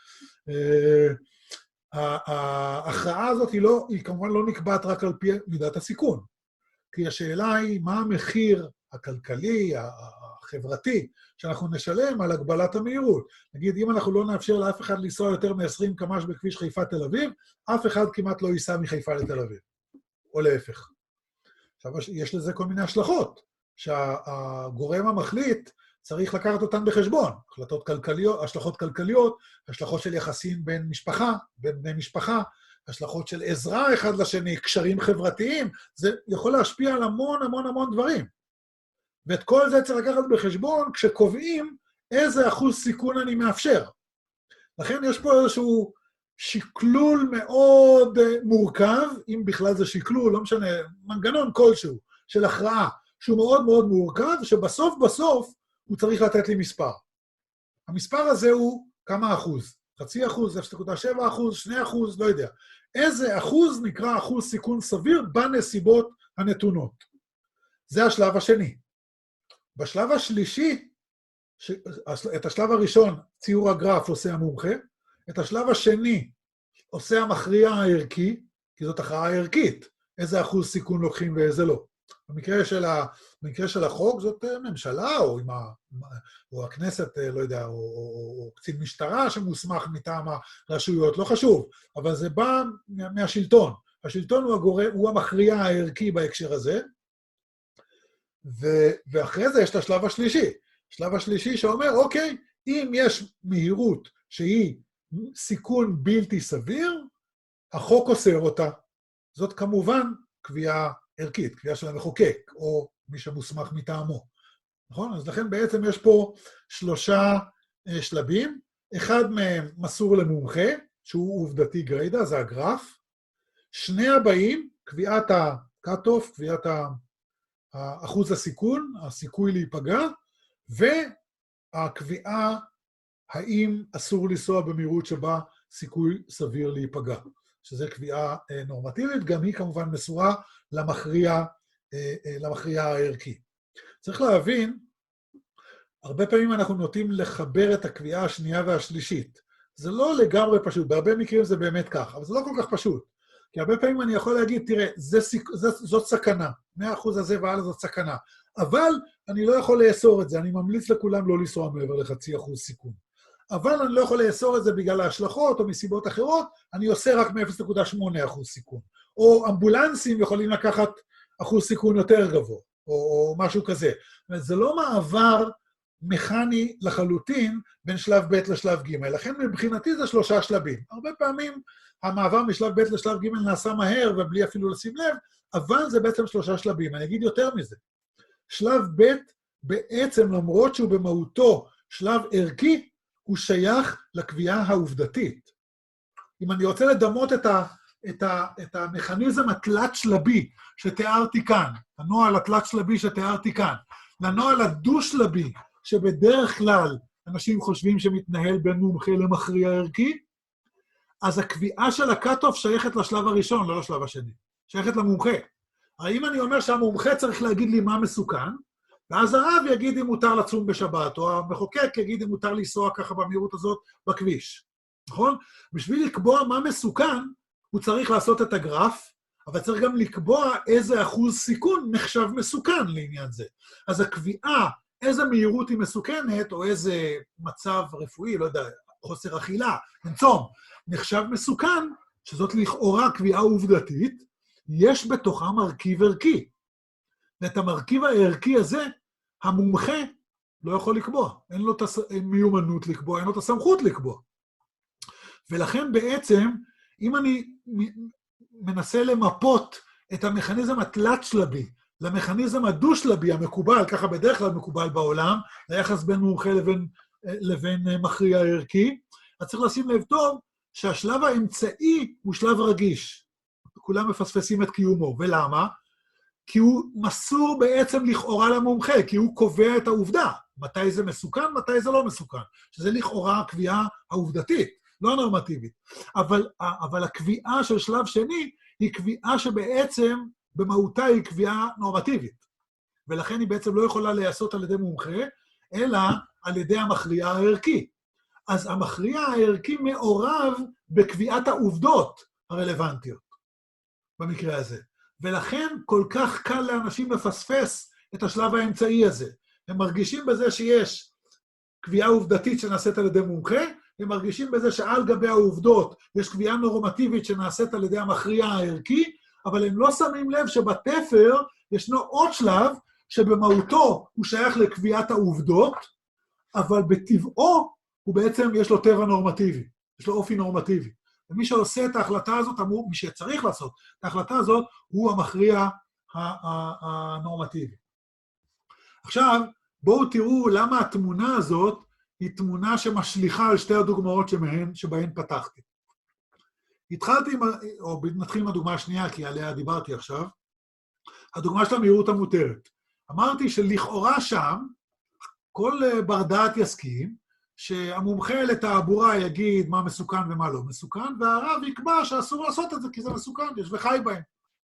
ההכרעה הזאת היא כמובן לא נקבעת רק על פי מידת הסיכון, כי השאלה היא מה המחיר הכלכלי, החברתי, שאנחנו נשלם על הגבלת המהירות. נגיד, אם אנחנו לא נאפשר לאף אחד לנסוע יותר מ-20 קמ"ש בכביש חיפה תל אביב, אף אחד כמעט לא ייסע מחיפה לתל אביב, או להפך. עכשיו, יש לזה כל מיני השלכות, שהגורם המחליט צריך לקחת אותן בחשבון. השלכות כלכליות, השלכות של יחסים בין בני משפחה, השלכות של עזרה אחד לשני, קשרים חברתיים, זה יכול להשפיע על המון דברים. ואת כל זה צריך לקחת בחשבון כשקובעים איזה אחוז סיכון אני מאפשר. לכן יש פה איזשהו שקלול מאוד מורכב, אם בכלל זה שקלול, לא משנה, מנגנון כלשהו של הכרעה, שהוא מאוד מורכב, שבסוף הוא צריך לתת לי מספר. המספר הזה הוא כמה אחוז? 0.5%, 0.7%, 2%, לא יודע. איזה אחוז נקרא אחוז סיכון סביר בנסיבות הנתונות? זה השלב השני. בשלב השלישי, את השלב הראשון, ציור הגרף עושה המומחה, את השלב השני עושה המכריע הערכי, כי זאת הכרעה ערכית, איזה אחוז סיכון לוקחים ואיזה לא. במקרה של החוק זאת ממשלה, או הכנסת, לא יודע, או קצין משטרה שמוסמך מטעם הרשויות, לא חשוב, אבל זה בא מהשלטון. השלטון הוא המכריע הערכי בהקשר הזה, ואחרי זה יש את השלב השלישי. השלב השלישי שאומר, אוקיי, אם יש מהירות שהיא סיכון בלתי סביר, החוק אוסר אותה. זאת כמובן קביעה ערכית, קביעה של המחוקק, או מי שמוסמך מטעמו. נכון? אז לכן בעצם יש פה 3 שלבים. אחד מהם מסור למומחה, שהוא עובדתי גריידא, זה הגרף. 2 הבאים, קביעת ה-cut-off, קביעת אחוז הסיכון, הסיכוי להיפגע, והקביעה האם אסור לנסוע במהירות שבה סיכוי סביר להיפגע. שזו קביעה נורמטיבית, גם היא כמובן מסורה למכריע הערכי. צריך להבין, הרבה פעמים אנחנו נוטים לחבר את הקביעה השנייה והשלישית. זה לא לגמרי פשוט, בהרבה מקרים זה באמת כך, אבל זה לא כל כך פשוט. כי הרבה פעמים אני יכול להגיד, תראה, זאת סכנה, 100% הזה והלאה זאת סכנה. אבל אני לא יכול לאסור את זה, אני ממליץ לכולם לא לנסוע מעבר ל0.5% סיכון. אבל אני לא יכול לאסור את זה בגלל ההשלכות או מסיבות אחרות, אני עושה רק מ-0.8% סיכון. או אמבולנסים יכולים לקחת אחוז סיכון יותר גבוה, או משהו כזה. זה לא מעבר מכני לחלוטין בין שלב ב' לשלב ג', לכן מבחינתי זה 3 שלבים. הרבה פעמים המעבר משלב ב' לשלב ג' נעשה מהר ובלי אפילו לשים לב, אבל זה בעצם 3 שלבים. אני אגיד יותר מזה. שלב ב' בעצם, למרות שהוא במהותו שלב ערכי, הוא שייך לקביעה העובדתית. אם אני רוצה לדמות את המכניזם התלת-שלבי שתיארתי כאן, הנוהל התלת-שלבי שתיארתי כאן, לנוהל הדו-שלבי, שבדרך כלל אנשים חושבים שמתנהל בין מומחה למכריע ערכי, אז הקביעה של הקאט-אוף שייכת לשלב הראשון, לא לשלב השני. שייכת למומחה. האם אני אומר שהמומחה צריך להגיד לי מה מסוכן, ואז הרב יגיד אם מותר לצום בשבת, או המחוקק יגיד אם מותר לנסוע ככה במהירות הזאת בכביש. נכון? בשביל לקבוע מה מסוכן, הוא צריך לעשות את הגרף, אבל צריך גם לקבוע איזה אחוז סיכון נחשב מסוכן לעניין זה. אז הקביעה, איזה מהירות היא מסוכנת, או איזה מצב רפואי, לא יודע, חוסר אכילה, צום, נחשב מסוכן, שזאת לכאורה קביעה עובדתית, יש בתוכה מרכיב ערכי. ואת המרכיב הערכי הזה, המומחה לא יכול לקבוע. אין לו את המיומנות לקבוע, אין לו את הסמכות לקבוע. ולכן בעצם, אם אני מנסה למפות את המכניזם התלת-שלבי, למכניזם הדו-שלבי המקובל, ככה בדרך כלל מקובל בעולם, היחס בין מומחה לבין מכריע ערכי, אז צריך לשים לב טוב שהשלב האמצעי הוא שלב רגיש. כולם מפספסים את קיומו. ולמה? כי הוא מסור בעצם לכאורה למומחה, כי הוא קובע את העובדה. מתי זה מסוכן, מתי זה לא מסוכן. שזה לכאורה הקביעה העובדתית, לא הנורמטיבית. אבל הקביעה של שלב שני היא קביעה שבעצם במהותה היא קביעה נורמטיבית. ולכן היא בעצם לא יכולה להיעשות על ידי מומחה, אלא על ידי המכריע הערכי. אז המכריע הערכי מעורב בקביעת העובדות הרלוונטיות, במקרה הזה. ולכן כל כך קל לאנשים לפספס את השלב האמצעי הזה. הם מרגישים בזה שיש קביעה עובדתית שנעשית על ידי מומחה, הם מרגישים בזה שעל גבי העובדות יש קביעה נורמטיבית שנעשית על ידי המכריע הערכי, אבל הם לא שמים לב שבתפר ישנו עוד שלב שבמהותו הוא שייך לקביעת העובדות, אבל בטבעו הוא בעצם יש לו טבע נורמטיבי, יש לו אופי נורמטיבי. ומי שעושה את ההחלטה הזאת, מי שצריך לעשות את ההחלטה הזאת, הוא המכריע הנורמטיבי. עכשיו, בואו תראו למה התמונה הזאת היא תמונה שמשליכה על שתי הדוגמאות שבהן פתחתי. התחלתי, או נתחיל עם הדוגמה השנייה, כי עליה דיברתי עכשיו, הדוגמה של המהירות המותרת. אמרתי שלכאורה שם, כל בר דעת יסכים, שהמומחה לתעבורה יגיד מה מסוכן ומה לא מסוכן, והרב יקבע שאסור לעשות את זה, כי זה מסוכן, יש וחי בהם.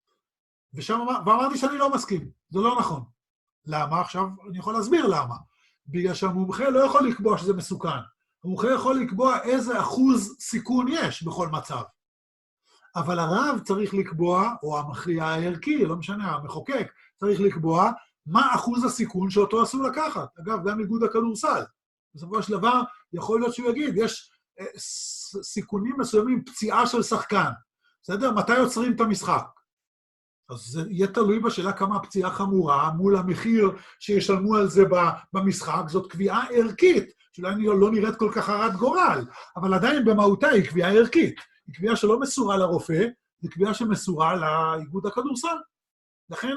ואמרתי שאני לא מסכים, זה לא נכון. למה? עכשיו אני יכול להסביר למה. בגלל שהמומחה לא יכול לקבוע שזה מסוכן. המומחה יכול לקבוע איזה אחוז סיכון יש בכל מצב. אבל הרב צריך לקבוע, או המכריע הערכי, לא משנה, המחוקק, צריך לקבוע מה אחוז הסיכון שאותו אסור לקחת. אגב, גם איגוד הכדורסל. בסופו של דבר, יכול להיות שהוא יגיד, יש סיכונים מסוימים, פציעה של שחקן. בסדר? מתי יוצרים את המשחק? אז זה יהיה תלוי בשאלה כמה הפציעה חמורה, מול המחיר שישלמו על זה במשחק, זאת קביעה ערכית, שאולי לא נראית כל כך הרת גורל, אבל עדיין במהותה היא קביעה ערכית. היא קביעה שלא מסורה לרופא, היא קביעה שמסורה לאיגוד הכדורסל. לכן,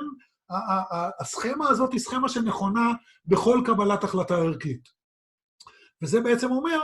הסכמה הזאת היא סכמה שנכונה בכל קבלת החלטה ערכית. וזה בעצם אומר,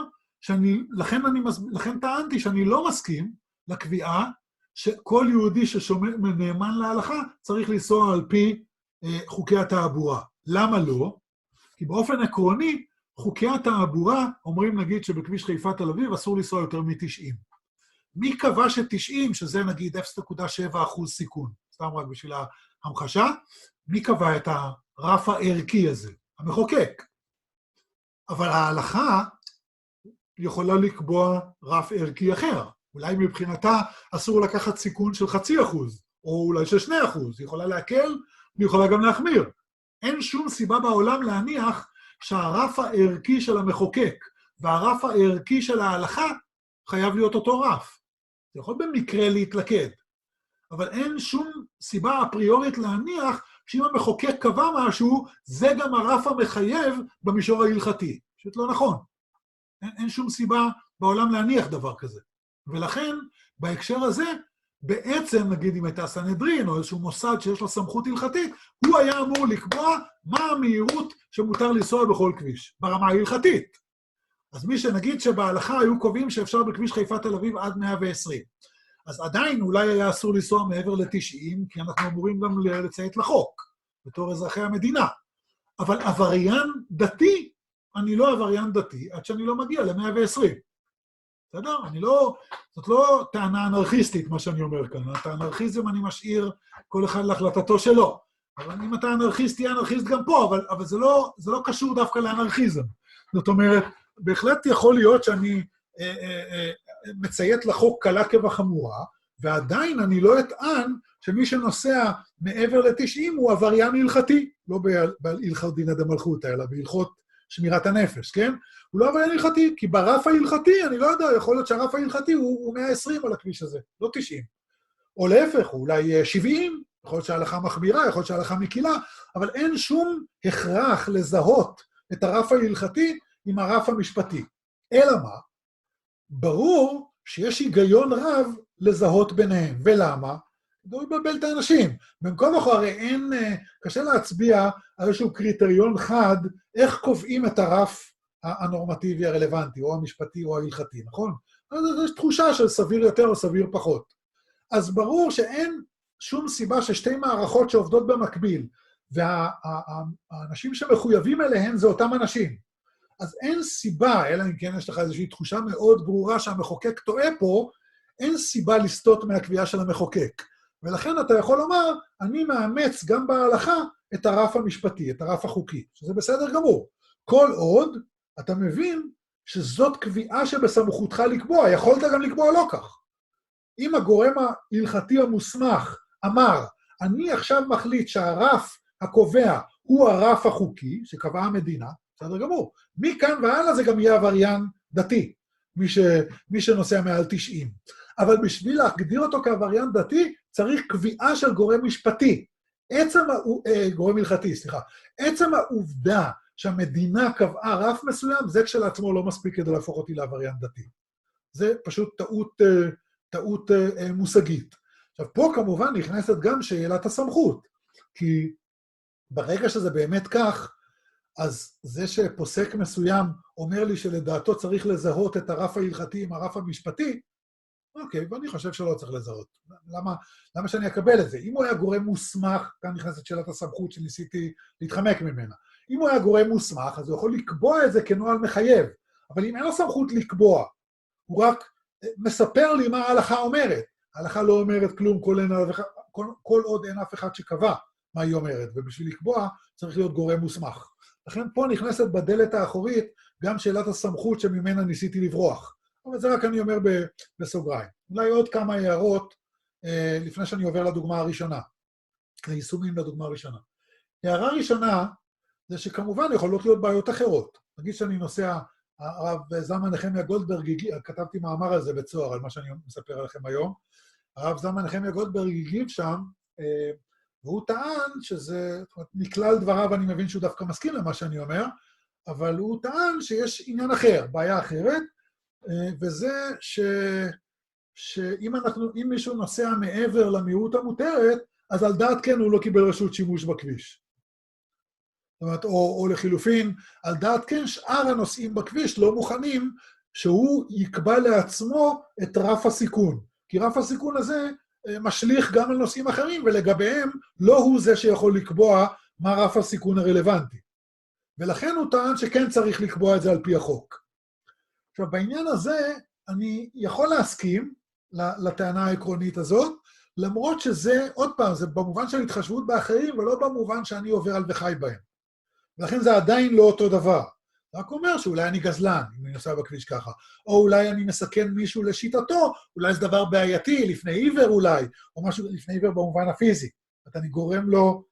לכן טענתי שאני לא מסכים לקביעה שכל יהודי שנאמן להלכה צריך לנסוע על פי חוקי התעבורה. למה לא? כי באופן עקרוני, חוקי התעבורה אומרים נגיד שבכביש חיפה תל אביב אסור לנסוע יותר מ-90. מי קבע ש-90, שזה נגיד 0.7% סיכון, סתם רק בשביל ההמחשה, מי קבע את הרף הערכי הזה? המחוקק. אבל ההלכה יכולה לקבוע רף ערכי אחר. אולי מבחינתה אסור לקחת סיכון של 0.5%, או אולי של 2%. היא יכולה להקל, והיא יכולה גם להחמיר. אין שום סיבה בעולם להניח שהרף הערכי של המחוקק והרף הערכי של ההלכה חייב להיות אותו רף. זה יכול במקרה להתלכד, אבל אין שום סיבה אפריורית להניח שאם המחוקק קבע משהו, זה גם הרף המחייב במישור ההלכתי. פשוט לא נכון. אין שום סיבה בעולם להניח דבר כזה. ולכן, בהקשר הזה, בעצם, נגיד אם הייתה סנהדרין, או איזשהו מוסד שיש לו סמכות הלכתית, הוא היה אמור לקבוע מה המהירות שמותר לנסוע בכל כביש, ברמה ההלכתית. אז מי שנגיד שבהלכה היו קובעים שאפשר בכביש חיפה תל אביב עד 120. אז עדיין אולי היה אסור לנסוע מעבר ל-90, כי אנחנו אמורים גם לציית לחוק, בתור אזרחי המדינה. אבל עבריין דתי, אני לא עבריין דתי, עד שאני לא מגיע ל-120. בסדר? זאת לא טענה אנרכיסטית, מה שאני אומר כאן. את האנרכיזם אני משאיר כל אחד להחלטתו שלו. אבל אם אתה אנרכיסט, תהיה אנרכיסט גם פה, אבל זה לא קשור דווקא לאנרכיזם. זאת אומרת, בהחלט יכול להיות שאני מציית לחוק קלה כבחמורה, ועדיין אני לא אטען שמי שנוסע מעבר ל-90 הוא עבריין הלכתי, לא בהלכות דינא דמלכותא, אלא בהלכות שמירת הנפש, כן? הוא לא עבריין הלכתי, כי ברף ההלכתי, אני לא יודע, יכול להיות שהרף ההלכתי הוא 120 על הכביש הזה, לא 90. או להפך, הוא אולי 70, יכול להיות שההלכה מחמירה, יכול להיות שההלכה מקילה, אבל אין שום הכרח לזהות את הרף ההלכתי עם הרף המשפטי. אלא מה? ברור שיש היגיון רב לזהות ביניהם. ולמה? לא לבלבל את האנשים. בין כה וכה הרי קשה להצביע על איזשהו קריטריון חד, איך קובעים את הרף הנורמטיבי הרלוונטי, או המשפטי או ההלכתי, נכון? אז יש תחושה של סביר יותר או סביר פחות. אז ברור שאין שום סיבה ששתי מערכות שעובדות במקביל, והאנשים שמחויבים אליהם זה אותם אנשים. אז אין סיבה, אלא אם כן יש לך איזושהי תחושה מאוד ברורה שהמחוקק טועה פה, אין סיבה לסטות מהקביעה של המחוקק. ולכן אתה יכול לומר, אני מאמץ גם בהלכה את הרף המשפטי, את הרף החוקי, שזה בסדר גמור. כל עוד אתה מבין שזאת קביעה שבסמכותך לקבוע, יכולת גם לקבוע לא כך. אם הגורם ההלכתי המוסמך אמר, אני עכשיו מחליט שהרף הקובע הוא הרף החוקי, שקבעה המדינה, בסדר גמור. מכאן והלאה זה גם יהיה עבריין דתי, מי שנוסע מעל 90. אבל בשביל להגדיר אותו כעבריין דתי, צריך קביעה של גורם משפטי. גורם הלכתי, סליחה. עצם העובדה שהמדינה קבעה רף מסוים, זה כשלעצמו לא מספיק כדי להפוך אותי לעבריין דתי. זה פשוט טעות מושגית. עכשיו, פה כמובן נכנסת גם שאלת הסמכות, כי ברגע שזה באמת כך, אז זה שפוסק מסוים אומר לי שלדעתו צריך לזהות את הרף ההלכתי עם הרף המשפטי, אוקיי, ואני חושב שלא צריך לזהות. למה שאני אקבל את זה? אם הוא היה גורם מוסמך, כאן נכנסת שאלת הסמכות שניסיתי להתחמק ממנה, אם הוא היה גורם מוסמך, אז הוא יכול לקבוע את זה כנוהל מחייב, אבל אם אין לו סמכות לקבוע, הוא רק מספר לי מה ההלכה אומרת. ההלכה לא אומרת כלום כל עוד אין אף אחד שקבע מה היא אומרת, ובשביל לקבוע צריך להיות גורם מוסמך. לכן פה נכנסת בדלת האחורית גם שאלת הסמכות שממנה ניסיתי לברוח. אבל זה רק אני אומר בסוגריים. אולי עוד כמה הערות לפני שאני עובר לדוגמה הראשונה, ליישומים לדוגמה הראשונה. הערה ראשונה זה שכמובן יכולות להיות בעיות אחרות. נגיד שאני נוסע, הרב זלמן נחמיה גולדברג, כתבתי מאמר על זה בצוהר, על מה שאני מספר עליכם היום, הרב זלמן נחמיה גולדברג הגיב שם, והוא טען שזה, מכלל דבריו אני מבין שהוא דווקא מסכים למה שאני אומר, אבל הוא טען שיש עניין אחר, בעיה אחרת, וזה שאם מישהו נוסע מעבר למהירות המותרת, אז על דעת כן הוא לא קיבל רשות שימוש בכביש. זאת אומרת, או לחילופין, על דעת כן שאר הנוסעים בכביש לא מוכנים שהוא יקבע לעצמו את רף הסיכון. כי רף הסיכון הזה משליך גם על נוסעים אחרים, ולגביהם לא הוא זה שיכול לקבוע מה רף הסיכון הרלוונטי. ולכן הוא טען שכן צריך לקבוע את זה על פי החוק. עכשיו, בעניין הזה אני יכול להסכים לטענה העקרונית הזאת, למרות שזה, עוד פעם, זה במובן של התחשבות באחרים, ולא במובן שאני עובר על וחי בהם. ולכן זה עדיין לא אותו דבר. רק אומר שאולי אני גזלן, אם אני נוסע בכביש ככה, או אולי אני מסכן מישהו לשיטתו, אולי זה דבר בעייתי, לפני עיוור אולי, או משהו לפני עיוור במובן הפיזי. זאת אני גורם לו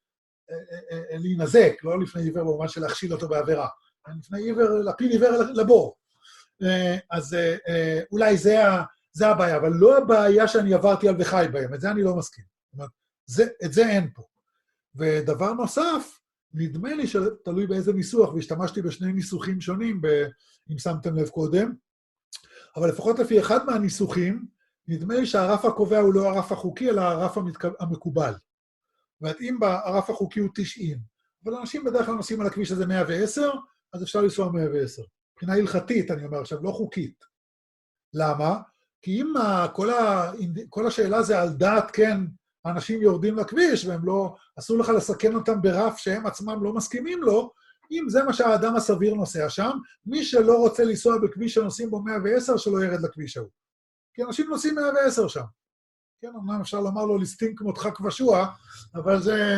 להינזק, לא לפני עיוור במובן של להכשיל אותו בעבירה. לפני עיוור, להפיל עיוור לבור. אז אולי זה הבעיה, אבל לא הבעיה שאני עברתי על וחי בהם, את זה אני לא מסכים. זאת אומרת, את זה אין פה. ודבר נוסף, נדמה לי שתלוי באיזה ניסוח, והשתמשתי בשני ניסוחים שונים, אם שמתם לב קודם, אבל לפחות לפי אחד מהניסוחים, נדמה לי שהרף הקובע הוא לא הרף החוקי, אלא הרף המקובל. זאת אומרת, אם הרף החוקי הוא 90, אבל אנשים בדרך כלל נוסעים על הכביש הזה 110, אז אפשר לנסוע 110. מבחינה הלכתית, אני אומר עכשיו, לא חוקית. למה? כי אם כל השאלה זה על דעת, כן, האנשים יורדים לכביש, והם לא, אסור לך לסכן אותם ברף שהם עצמם לא מסכימים לו, אם זה מה שהאדם הסביר נוסע שם, מי שלא רוצה לנסוע בכביש שנוסעים בו 110, שלא ירד לכביש ההוא. כי אנשים נוסעים 110 שם. כן, אמנם אפשר לומר לו לסטינק כמותך כבשוע, אבל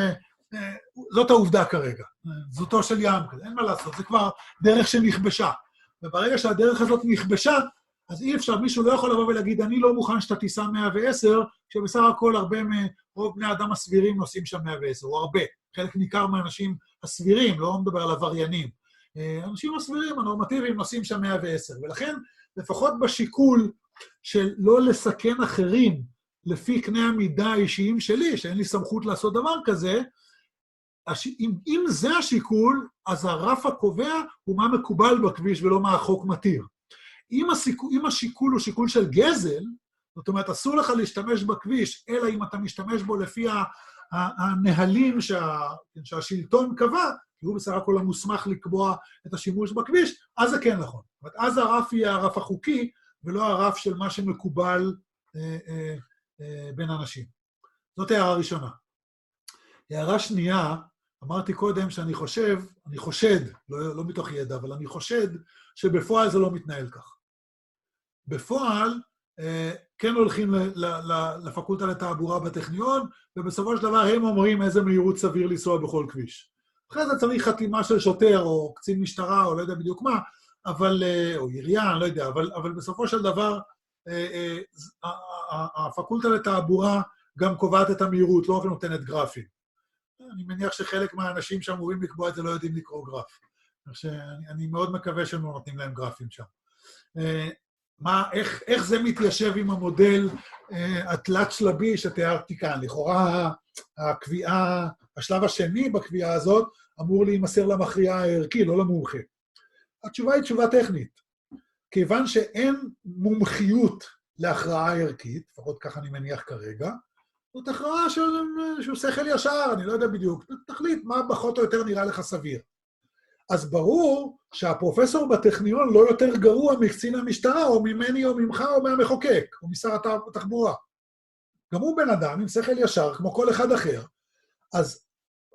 זאת העובדה כרגע. זאתו של ים כזה, אין מה לעשות, זה כבר דרך שנכבשה. וברגע שהדרך הזאת נכבשה, אז אי אפשר, מישהו לא יכול לבוא ולהגיד, אני לא מוכן שאתה תיסע 110, כשבסך הכל רוב בני האדם הסבירים נוסעים שם 110, או הרבה. חלק ניכר מהאנשים הסבירים, לא מדבר על עבריינים. אנשים הסבירים, הנורמטיביים, נוסעים שם 110. ולכן, לפחות בשיקול של לא לסכן אחרים, לפי קנה המידה האישיים שלי, שאין לי סמכות לעשות דבר כזה, אם זה השיקול, אז הרף הקובע הוא מה מקובל בכביש ולא מה החוק מתיר. אם השיקול הוא שיקול של גזל, זאת אומרת, אסור לך להשתמש בכביש, אלא אם אתה משתמש בו לפי הנהלים שהשלטון קבע, כי הוא בסך הכל המוסמך לקבוע את השימוש בכביש, אז זה כן נכון. זאת אומרת, אז הרף יהיה הרף החוקי, ולא הרף של מה שמקובל בין אנשים. זאת הערה ראשונה. הערה שנייה, אמרתי קודם שאני חושד, לא מתוך ידע, אבל אני חושד שבפועל זה לא מתנהל כך. בפועל, כן הולכים לפקולטה לתעבורה בטכניון, ובסופו של דבר הם אומרים איזה מהירות סביר לנסוע בכל כביש. אחרי זה צריך חתימה של שוטר, או קצין משטרה, או לא יודע בדיוק מה, או עירייה, אני לא יודע, אבל בסופו של דבר, הפקולטה לתעבורה גם קובעת את המהירות, לא רק נותנת גרפים. אני מניח שחלק מהאנשים שאמורים לקבוע את זה לא יודעים לקרוא גרף. אני מאוד מקווה שהם לא נותנים להם גרפים שם. איך זה מתיישב עם המודל התלת שלבי שתיארתי כאן? לכאורה הקביעה, השלב השני בקביעה הזאת, אמור להימסר למכריע הערכי, לא למומחה. התשובה היא תשובה טכנית. כיוון שאין מומחיות להכרעה ערכית, לפחות כך אני מניח כרגע, זאת הכרעה שהוא שכל ישר, אני לא יודע בדיוק, תחליט מה פחות או יותר נראה לך סביר. אז ברור שהפרופסור בטכניון לא יותר גרוע מקצין המשטרה, או ממני או ממך או מהמחוקק, או משר התחבורה. גם הוא בן אדם עם שכל ישר, כמו כל אחד אחר. אז,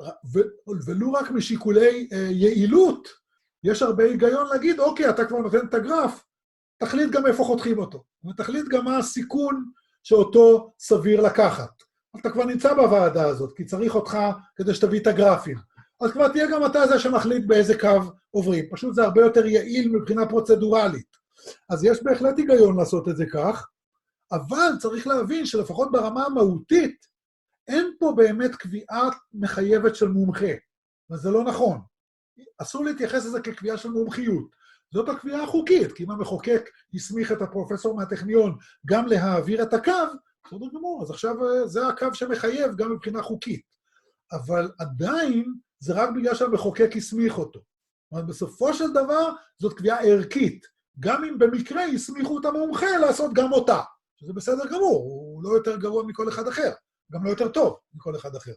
ולו רק משיקולי יעילות, יש הרבה היגיון להגיד, אוקיי, אתה כבר נותן את הגרף, תחליט גם איפה חותכים אותו. ותחליט גם מה הסיכון שאותו סביר לקחת. אתה כבר נמצא בוועדה הזאת, כי צריך אותך כדי שתביא את הגרפים. אז כבר תהיה גם אתה זה שמחליט באיזה קו עוברים. פשוט זה הרבה יותר יעיל מבחינה פרוצדורלית. אז יש בהחלט היגיון לעשות את זה כך, אבל צריך להבין שלפחות ברמה המהותית, אין פה באמת קביעה מחייבת של מומחה. וזה לא נכון. אסור להתייחס לזה כקביעה של מומחיות. זאת הקביעה החוקית, כי אם המחוקק הסמיך את הפרופסור מהטכניון גם להעביר את הקו, בסדר גמור, אז עכשיו זה הקו שמחייב גם מבחינה חוקית. אבל עדיין זה רק בגלל שהמחוקק הסמיך אותו. אבל בסופו של דבר זאת קביעה ערכית, גם אם במקרה הסמיכו את המומחה לעשות גם אותה. שזה בסדר גמור, הוא לא יותר גרוע מכל אחד אחר, גם לא יותר טוב מכל אחד אחר.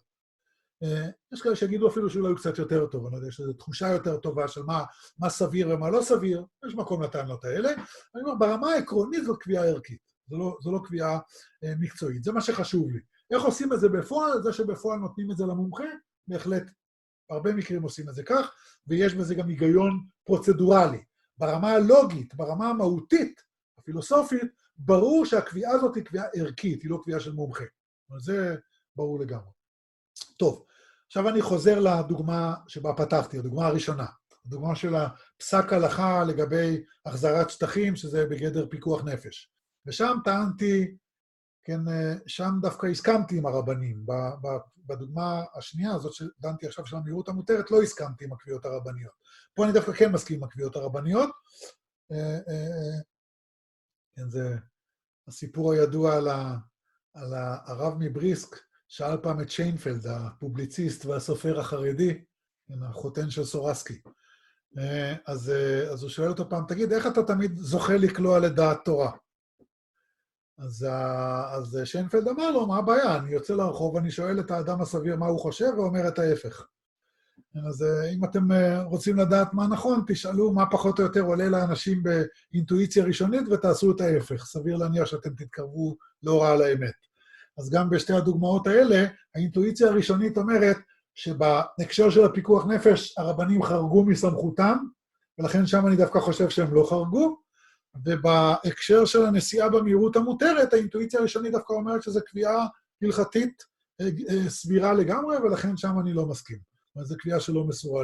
יש כאלה שיגידו אפילו שאולי הוא קצת יותר טוב, אני יודע, יש איזו תחושה יותר טובה של מה סביר ומה לא סביר, יש מקום לטענות האלה. אני אומר, ברמה העקרונית זאת קביעה ערכית, זו לא קביעה מקצועית, זה מה שחשוב לי. איך עושים את זה בפועל? זה שבפועל נותנים את זה למומחה, בהחלט, הרבה מקרים עושים את זה כך, ויש בזה גם היגיון פרוצדורלי. ברמה הלוגית, ברמה המהותית, הפילוסופית, ברור שהקביעה הזאת היא קביעה ערכית, היא לא קביעה של מומחה. זה ברור לגמרי. טוב, עכשיו אני חוזר לדוגמה שבה פתחתי, הדוגמה הראשונה. הדוגמה של הפסק הלכה לגבי החזרת שטחים, שזה בגדר פיקוח נפש. ושם טענתי, כן, שם דווקא הסכמתי עם הרבנים. בדוגמה השנייה הזאת שדנתי עכשיו של המהירות המותרת, לא הסכמתי עם הקביעות הרבניות. פה אני דווקא כן מסכים עם הקביעות הרבניות, כן, זה הסיפור הידוע על הרב מבריסק, שאל פעם את שיינפלד, הפובליציסט והסופר החרדי, החותן של סורסקי. אז הוא שואל אותו פעם, תגיד, איך אתה תמיד זוכה לקלוע לדעת תורה? אז שיינפלד אמר לו, מה הבעיה? אני יוצא לרחוב, אני שואל את האדם הסביר מה הוא חושב, ואומר את ההפך. אז אם אתם רוצים לדעת מה נכון, תשאלו מה פחות או יותר עולה לאנשים באינטואיציה ראשונית, ותעשו את ההפך. סביר להניח שאתם תתקרבו לא רע על האמת. אז גם בשתי הדוגמאות האלה, האינטואיציה הראשונית אומרת שבהקשר של הפיקוח נפש, הרבנים חרגו מסמכותם, ולכן שם אני דווקא חושב שהם לא חרגו, ובהקשר של הנסיעה במהירות המותרת, האינטואיציה הראשונית דווקא אומרת שזו קביעה הלכתית סבירה לגמרי, ולכן שם אני לא מסכים. אז זו קביעה שלא מסורה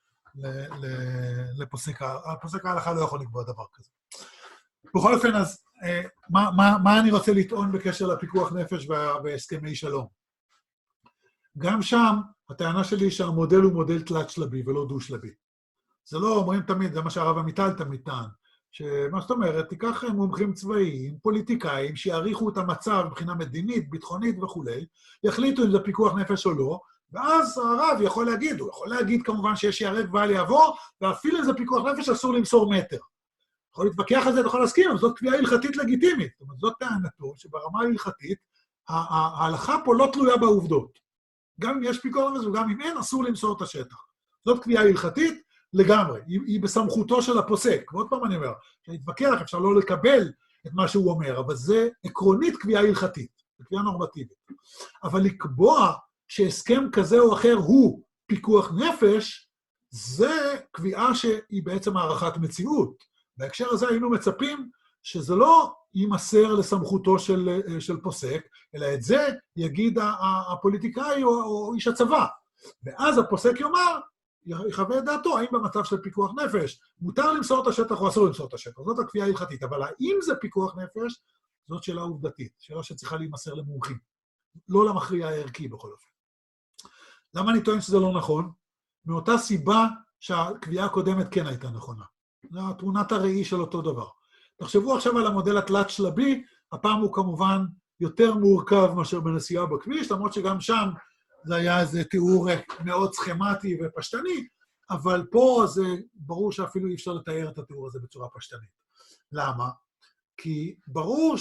לפוסק ההלכה, לא יכול לקבוע דבר כזה. בכל אופן, אז מה אני רוצה לטעון בקשר לפיקוח נפש והסכמי שלום? גם שם, הטענה שלי היא שהמודל הוא מודל תלת שלבי ולא דו שלבי. זה לא אומרים תמיד, זה מה שהרב עמיטל תמיד טען, שמה זאת אומרת, תיקח מומחים צבאיים, פוליטיקאים, שיעריכו את המצב מבחינה מדינית, ביטחונית וכו', יחליטו אם זה פיקוח נפש או לא, ואז הרב יכול להגיד, הוא יכול להגיד כמובן שיש ייהרג ואל יעבור, ואפילו אם זה פיקוח נפש אסור למסור מטר. יכול להתווכח על זה, אתה יכול להסכים, אבל זאת קביעה הלכתית לגיטימית. זאת אומרת, זאת טענתו שברמה ההלכתית, ההלכה פה לא תלויה בעובדות. גם אם יש פיקוח נפש וגם אם אין, אסור למסור את השטח. זאת קביעה הלכתית לגמרי, היא בסמכותו של הפוסק. ועוד פעם אני אומר, שנתווכח, אפשר לא לקבל את מה שהוא אומר, אבל זה עקרונית קביעה הלכתית, זה קביעה נורמטיבית. אבל לקבוע שהסכם כזה או אחר הוא פיקוח נפש, זה קביעה שהיא בעצם הערכת מציאות. בהקשר הזה היינו מצפים שזה לא יימסר לסמכותו של פוסק, אלא את זה יגיד הפוליטיקאי או איש הצבא. ואז הפוסק יאמר, יחווה את דעתו, האם במצב של פיקוח נפש מותר למסור את השטח או אסור למסור את השטח. זאת הקביעה ההלכתית, אבל האם זה פיקוח נפש, זאת שאלה עובדתית, שאלה שצריכה להימסר למומחים, לא למכריע הערכי בכל אופן. למה אני טוען שזה לא נכון? מאותה סיבה שהקביעה הקודמת כן הייתה נכונה. זו תמונת הראי של אותו דבר. תחשבו עכשיו על המודל התלת שלבי, הפעם הוא כמובן יותר מורכב מאשר בנסיעה בכביש, למרות שגם שם זה היה איזה תיאור מאוד סכמטי ופשטני, אבל פה זה ברור שאפילו אי אפשר לתאר את התיאור הזה בצורה פשטנית. למה? כי ברור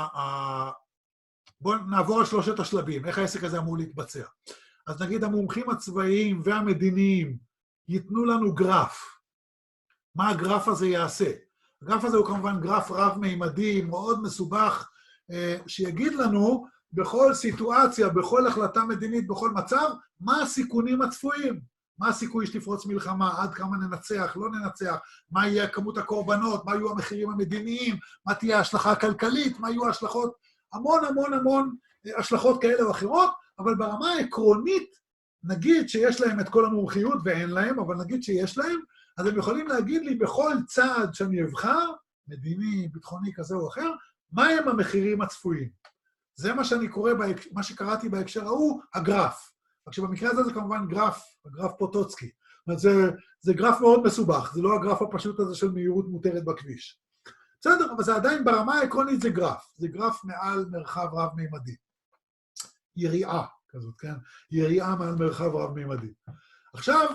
בואו נעבור על שלושת השלבים, איך העסק הזה אמור להתבצע. אז נגיד המומחים הצבאיים והמדיניים ייתנו לנו גרף. מה הגרף הזה יעשה? הגרף הזה הוא כמובן גרף רב-מימדי, מאוד מסובך, שיגיד לנו בכל סיטואציה, בכל החלטה מדינית, בכל מצב, מה הסיכונים הצפויים. מה הסיכוי שתפרוץ מלחמה, עד כמה ננצח, לא ננצח, מה יהיה כמות הקורבנות, מה יהיו המחירים המדיניים, מה תהיה ההשלכה הכלכלית, מה יהיו ההשלכות, המון השלכות כאלה או אחרות, אבל ברמה העקרונית, נגיד שיש להם את כל המומחיות ואין להם, אבל נגיד שיש להם, אז הם יכולים להגיד לי בכל צעד שאני אבחר, מדיני, ביטחוני כזה או אחר, מה הם המחירים הצפויים. זה מה שאני קורא, מה שקראתי בהקשר ההוא, הגרף. רק שבמקרה הזה זה כמובן גרף פוטוצקי. זאת אומרת, זה גרף מאוד מסובך, זה לא הגרף הפשוט הזה של מהירות מותרת בכביש. בסדר, אבל זה עדיין ברמה העקרונית זה גרף. זה גרף מעל מרחב רב-מימדי. יריעה כזאת, כן? יריעה מעל מרחב רב-מימדי. עכשיו,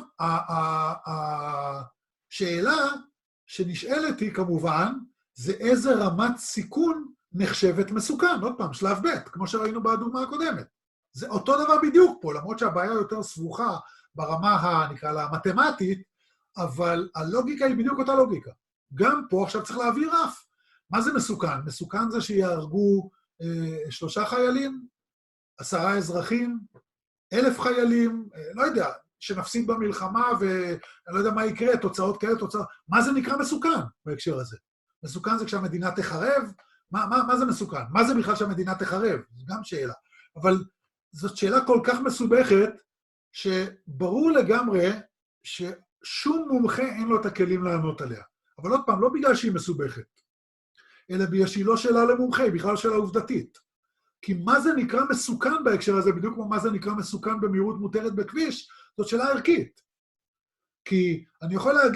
השאלה שנשאלת היא כמובן, זה איזה רמת סיכון נחשבת מסוכן. עוד פעם, שלב ב', כמו שראינו בדוגמה הקודמת. זה אותו דבר בדיוק פה, למרות שהבעיה יותר סבוכה ברמה, נקרא לה, המתמטית, אבל הלוגיקה היא בדיוק אותה לוגיקה. גם פה עכשיו צריך להעביר רף. מה זה מסוכן? מסוכן זה שיהרגו 3 חיילים, 10 אזרחים, 1,000 חיילים, לא יודע, שנפסיד במלחמה ואני לא יודע מה יקרה, תוצאות כאלה, תוצאות... מה זה נקרא מסוכן בהקשר הזה? מסוכן זה כשהמדינה תחרב? מה זה מסוכן? מה זה בכלל שהמדינה תחרב? זו גם שאלה. אבל זאת שאלה כל כך מסובכת, שברור לגמרי ששום מומחה אין לו את הכלים לענות עליה. אבל עוד פעם, לא בגלל שהיא מסובכת, אלא בגלל שהיא לא שאלה למומחה, בכלל שאלה עובדתית. כי מה זה נקרא מסוכן בהקשר הזה, בדיוק כמו מה זה נקרא מסוכן במהירות מותרת בכביש, זאת שאלה ערכית. כי אני יכול להגיד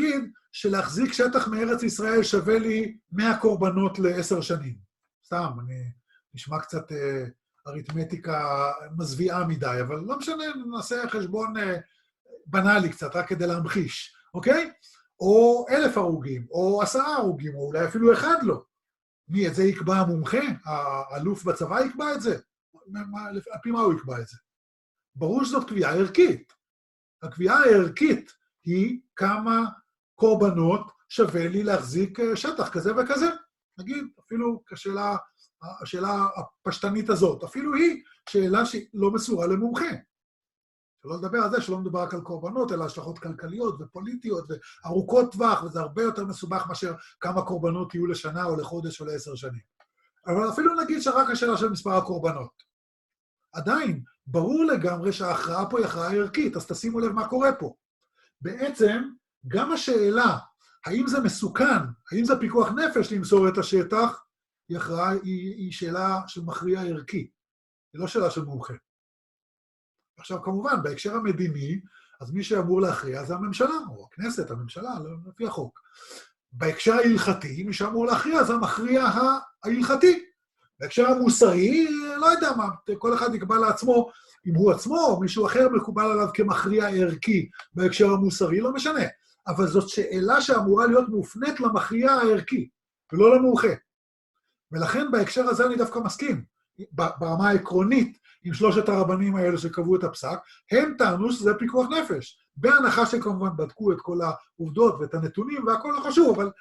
שלהחזיק שטח מארץ ישראל שווה לי 100 קורבנות ל10 שנים. סתם, נשמע קצת אריתמטיקה מזוויעה מדי, אבל לא משנה, נעשה חשבון בנאלי קצת, רק כדי להמחיש, אוקיי? או 1,000 הרוגים, או 10 הרוגים, או אולי אפילו אחד לא. מי, את זה יקבע המומחה? האלוף בצבא יקבע את זה? על פי מה הוא יקבע את זה? ברור שזאת קביעה ערכית. הקביעה הערכית היא כמה קורבנות שווה לי להחזיק שטח כזה וכזה. נגיד, אפילו השאלה הפשטנית הזאת, אפילו היא שאלה שלא מסורה למומחה. שלא לדבר על זה, שלא מדבר רק על קורבנות, אלא השלכות כלכליות ופוליטיות וארוכות טווח, וזה הרבה יותר מסובך מאשר כמה קורבנות יהיו לשנה או לחודש או ל10 שנים. אבל אפילו נגיד שרק השאלה של מספר הקורבנות. עדיין, ברור לגמרי שההכרעה פה היא הכרעה ערכית, אז תשימו לב מה קורה פה. בעצם, גם השאלה, האם זה מסוכן, האם זה פיקוח נפש למסור את השטח, היא שאלה של מכריע ערכי, היא לא שאלה של מומחה. עכשיו, כמובן, בהקשר המדיני, אז מי שאמור להכריע זה הממשלה, או הכנסת, הממשלה, לפי החוק. בהקשר ההלכתי, מי שאמור להכריע זה המכריע ההלכתי. בהקשר המוסרי, לא יודע מה, כל אחד יקבע לעצמו, אם הוא עצמו או מישהו אחר מקובל עליו כמכריע ערכי בהקשר המוסרי, לא משנה. אבל זאת שאלה שאמורה להיות מופנית למכריע הערכי, ולא למומחה. ולכן בהקשר הזה אני דווקא מסכים, ברמה העקרונית, עם 3 הרבנים האלה שקבעו את הפסק, הם טענו שזה פיקוח נפש. בהנחה שכמובן בדקו את כל העובדות ואת הנתונים והכל לא חשוב, אבל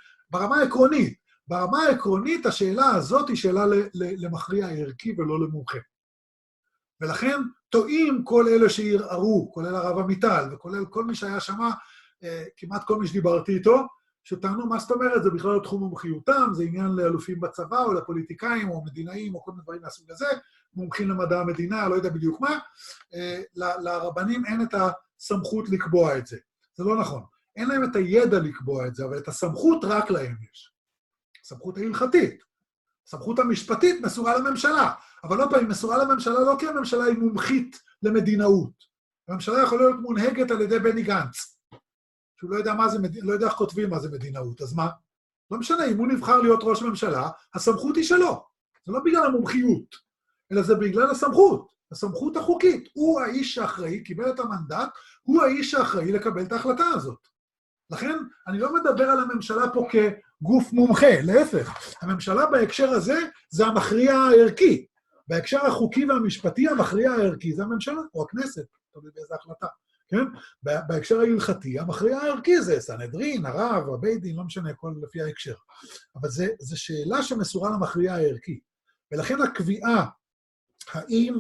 ברמה העקרונית השאלה הזאת היא שאלה למכריע הערכי ולא למומחה. ולכן טועים כל אלה שערערו, כולל הרב עמיטל וכולל כל מי שהיה שמה, כמעט כל מי שדיברתי איתו, שטענו מה זאת אומרת, זה בכלל לא תחום מומחיותם, זה עניין לאלופים בצבא או לפוליטיקאים או מדינאים או כל מיני דברים מהסוג הזה, מומחים למדע המדינה, לא יודע בדיוק מה, לרבנים אין את הסמכות לקבוע את זה. זה לא נכון. אין להם את הידע לקבוע את זה, אבל את הסמכות רק להם יש. הסמכות ההלכתית. הסמכות המשפטית מסורה לממשלה, אבל לא פעמים מסורה לממשלה לא כי הממשלה היא מומחית למדינאות. הממשלה יכולה להיות מונהגת על ידי בני גנץ. שהוא לא יודע מה זה, לא יודע איך כותבים מה זה מדינאות, אז מה? לא משנה, אם הוא נבחר להיות ראש ממשלה, הסמכות היא שלו. זה לא בגלל המומחיות, אלא זה בגלל הסמכות החוקית. הוא האיש שאחראי, קיבל את המנדט, הוא האיש שאחראי לקבל את ההחלטה הזאת. לכן, אני לא מדבר על הממשלה פה כגוף מומחה, להפך. הממשלה בהקשר הזה, זה המכריע הערכי. בהקשר החוקי והמשפטי, המכריע הערכי זה הממשלה, או הכנסת, תלוי באיזו החלטה. כן? בהקשר ההלכתי, המכריע הערכי זה סנהדרין, הרב, הבית דין, לא משנה, הכל לפי ההקשר. אבל זה שאלה שמסורה למכריע הערכי. ולכן הקביעה, האם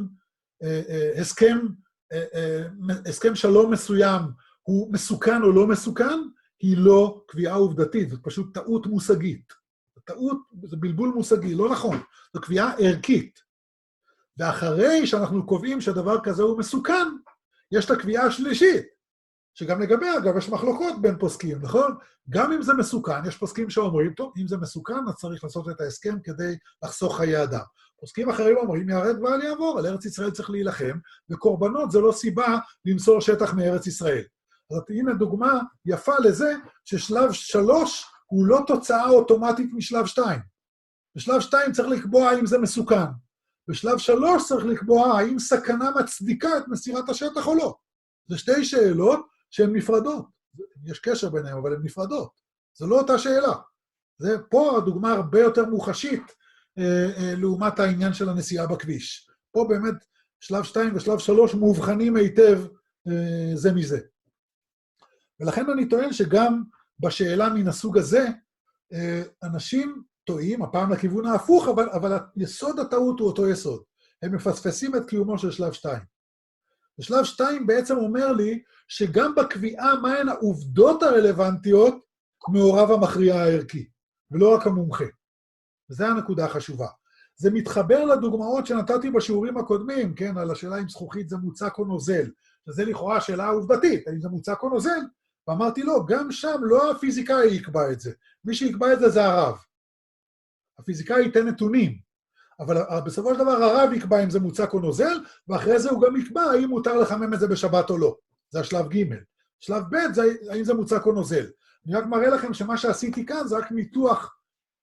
הסכם שלום מסוים הוא מסוכן או לא מסוכן, היא לא קביעה עובדתית, זאת פשוט טעות מושגית. טעות, זה בלבול מושגי, לא נכון. זו קביעה ערכית. ואחרי שאנחנו קובעים שהדבר כזה הוא מסוכן, יש את הקביעה השלישית, שגם לגבי, אגב, יש מחלוקות בין פוסקים, נכון? גם אם זה מסוכן, יש פוסקים שאומרים, טוב, אם זה מסוכן, אז צריך לעשות את ההסכם כדי לחסוך חיי אדם. פוסקים אחרים אומרים, יהרג ואל יעבור, על ארץ ישראל צריך להילחם, וקורבנות זה לא סיבה למסור שטח מארץ ישראל. אז הנה דוגמה יפה לזה, ששלב 3 הוא לא תוצאה אוטומטית משלב 2. בשלב 2 צריך לקבוע האם זה מסוכן. בשלב 3 צריך לקבוע האם סכנה מצדיקה את מסירת השטח או לא. זה 2 שאלות שהן נפרדות. יש קשר ביניהן, אבל הן נפרדות. זו לא אותה שאלה. זה פה הדוגמה הרבה יותר מוחשית לעומת העניין של הנסיעה בכביש. פה באמת שלב 2 ושלב 3 מובחנים היטב זה מזה. ולכן אני טוען שגם בשאלה מן הסוג הזה, אנשים טועים, הפעם לכיוון ההפוך, אבל יסוד הטעות הוא אותו יסוד. הם מפספסים את קיומו של שלב 2. ושלב 2 בעצם אומר לי שגם בקביעה מהן העובדות הרלוונטיות מעורב המכריע הערכי, ולא רק המומחה. וזו הנקודה החשובה. זה מתחבר לדוגמאות שנתתי בשיעורים הקודמים, כן, על השאלה אם זכוכית זה מוצק או נוזל. שזה לכאורה שאלה עובדתית, האם זה מוצק או נוזל, ואמרתי לו, גם שם לא הפיזיקאי יקבע את זה. מי שיקבע את זה הרב. הפיזיקאי ייתן נתונים, אבל בסופו של דבר הרב יקבע אם זה מוצק או נוזל, ואחרי זה הוא גם יקבע האם מותר לחמם את זה בשבת או לא. זה השלב ג'. שלב ב' זה האם זה מוצק או נוזל. אני רק מראה לכם שמה שעשיתי כאן זה רק ניתוח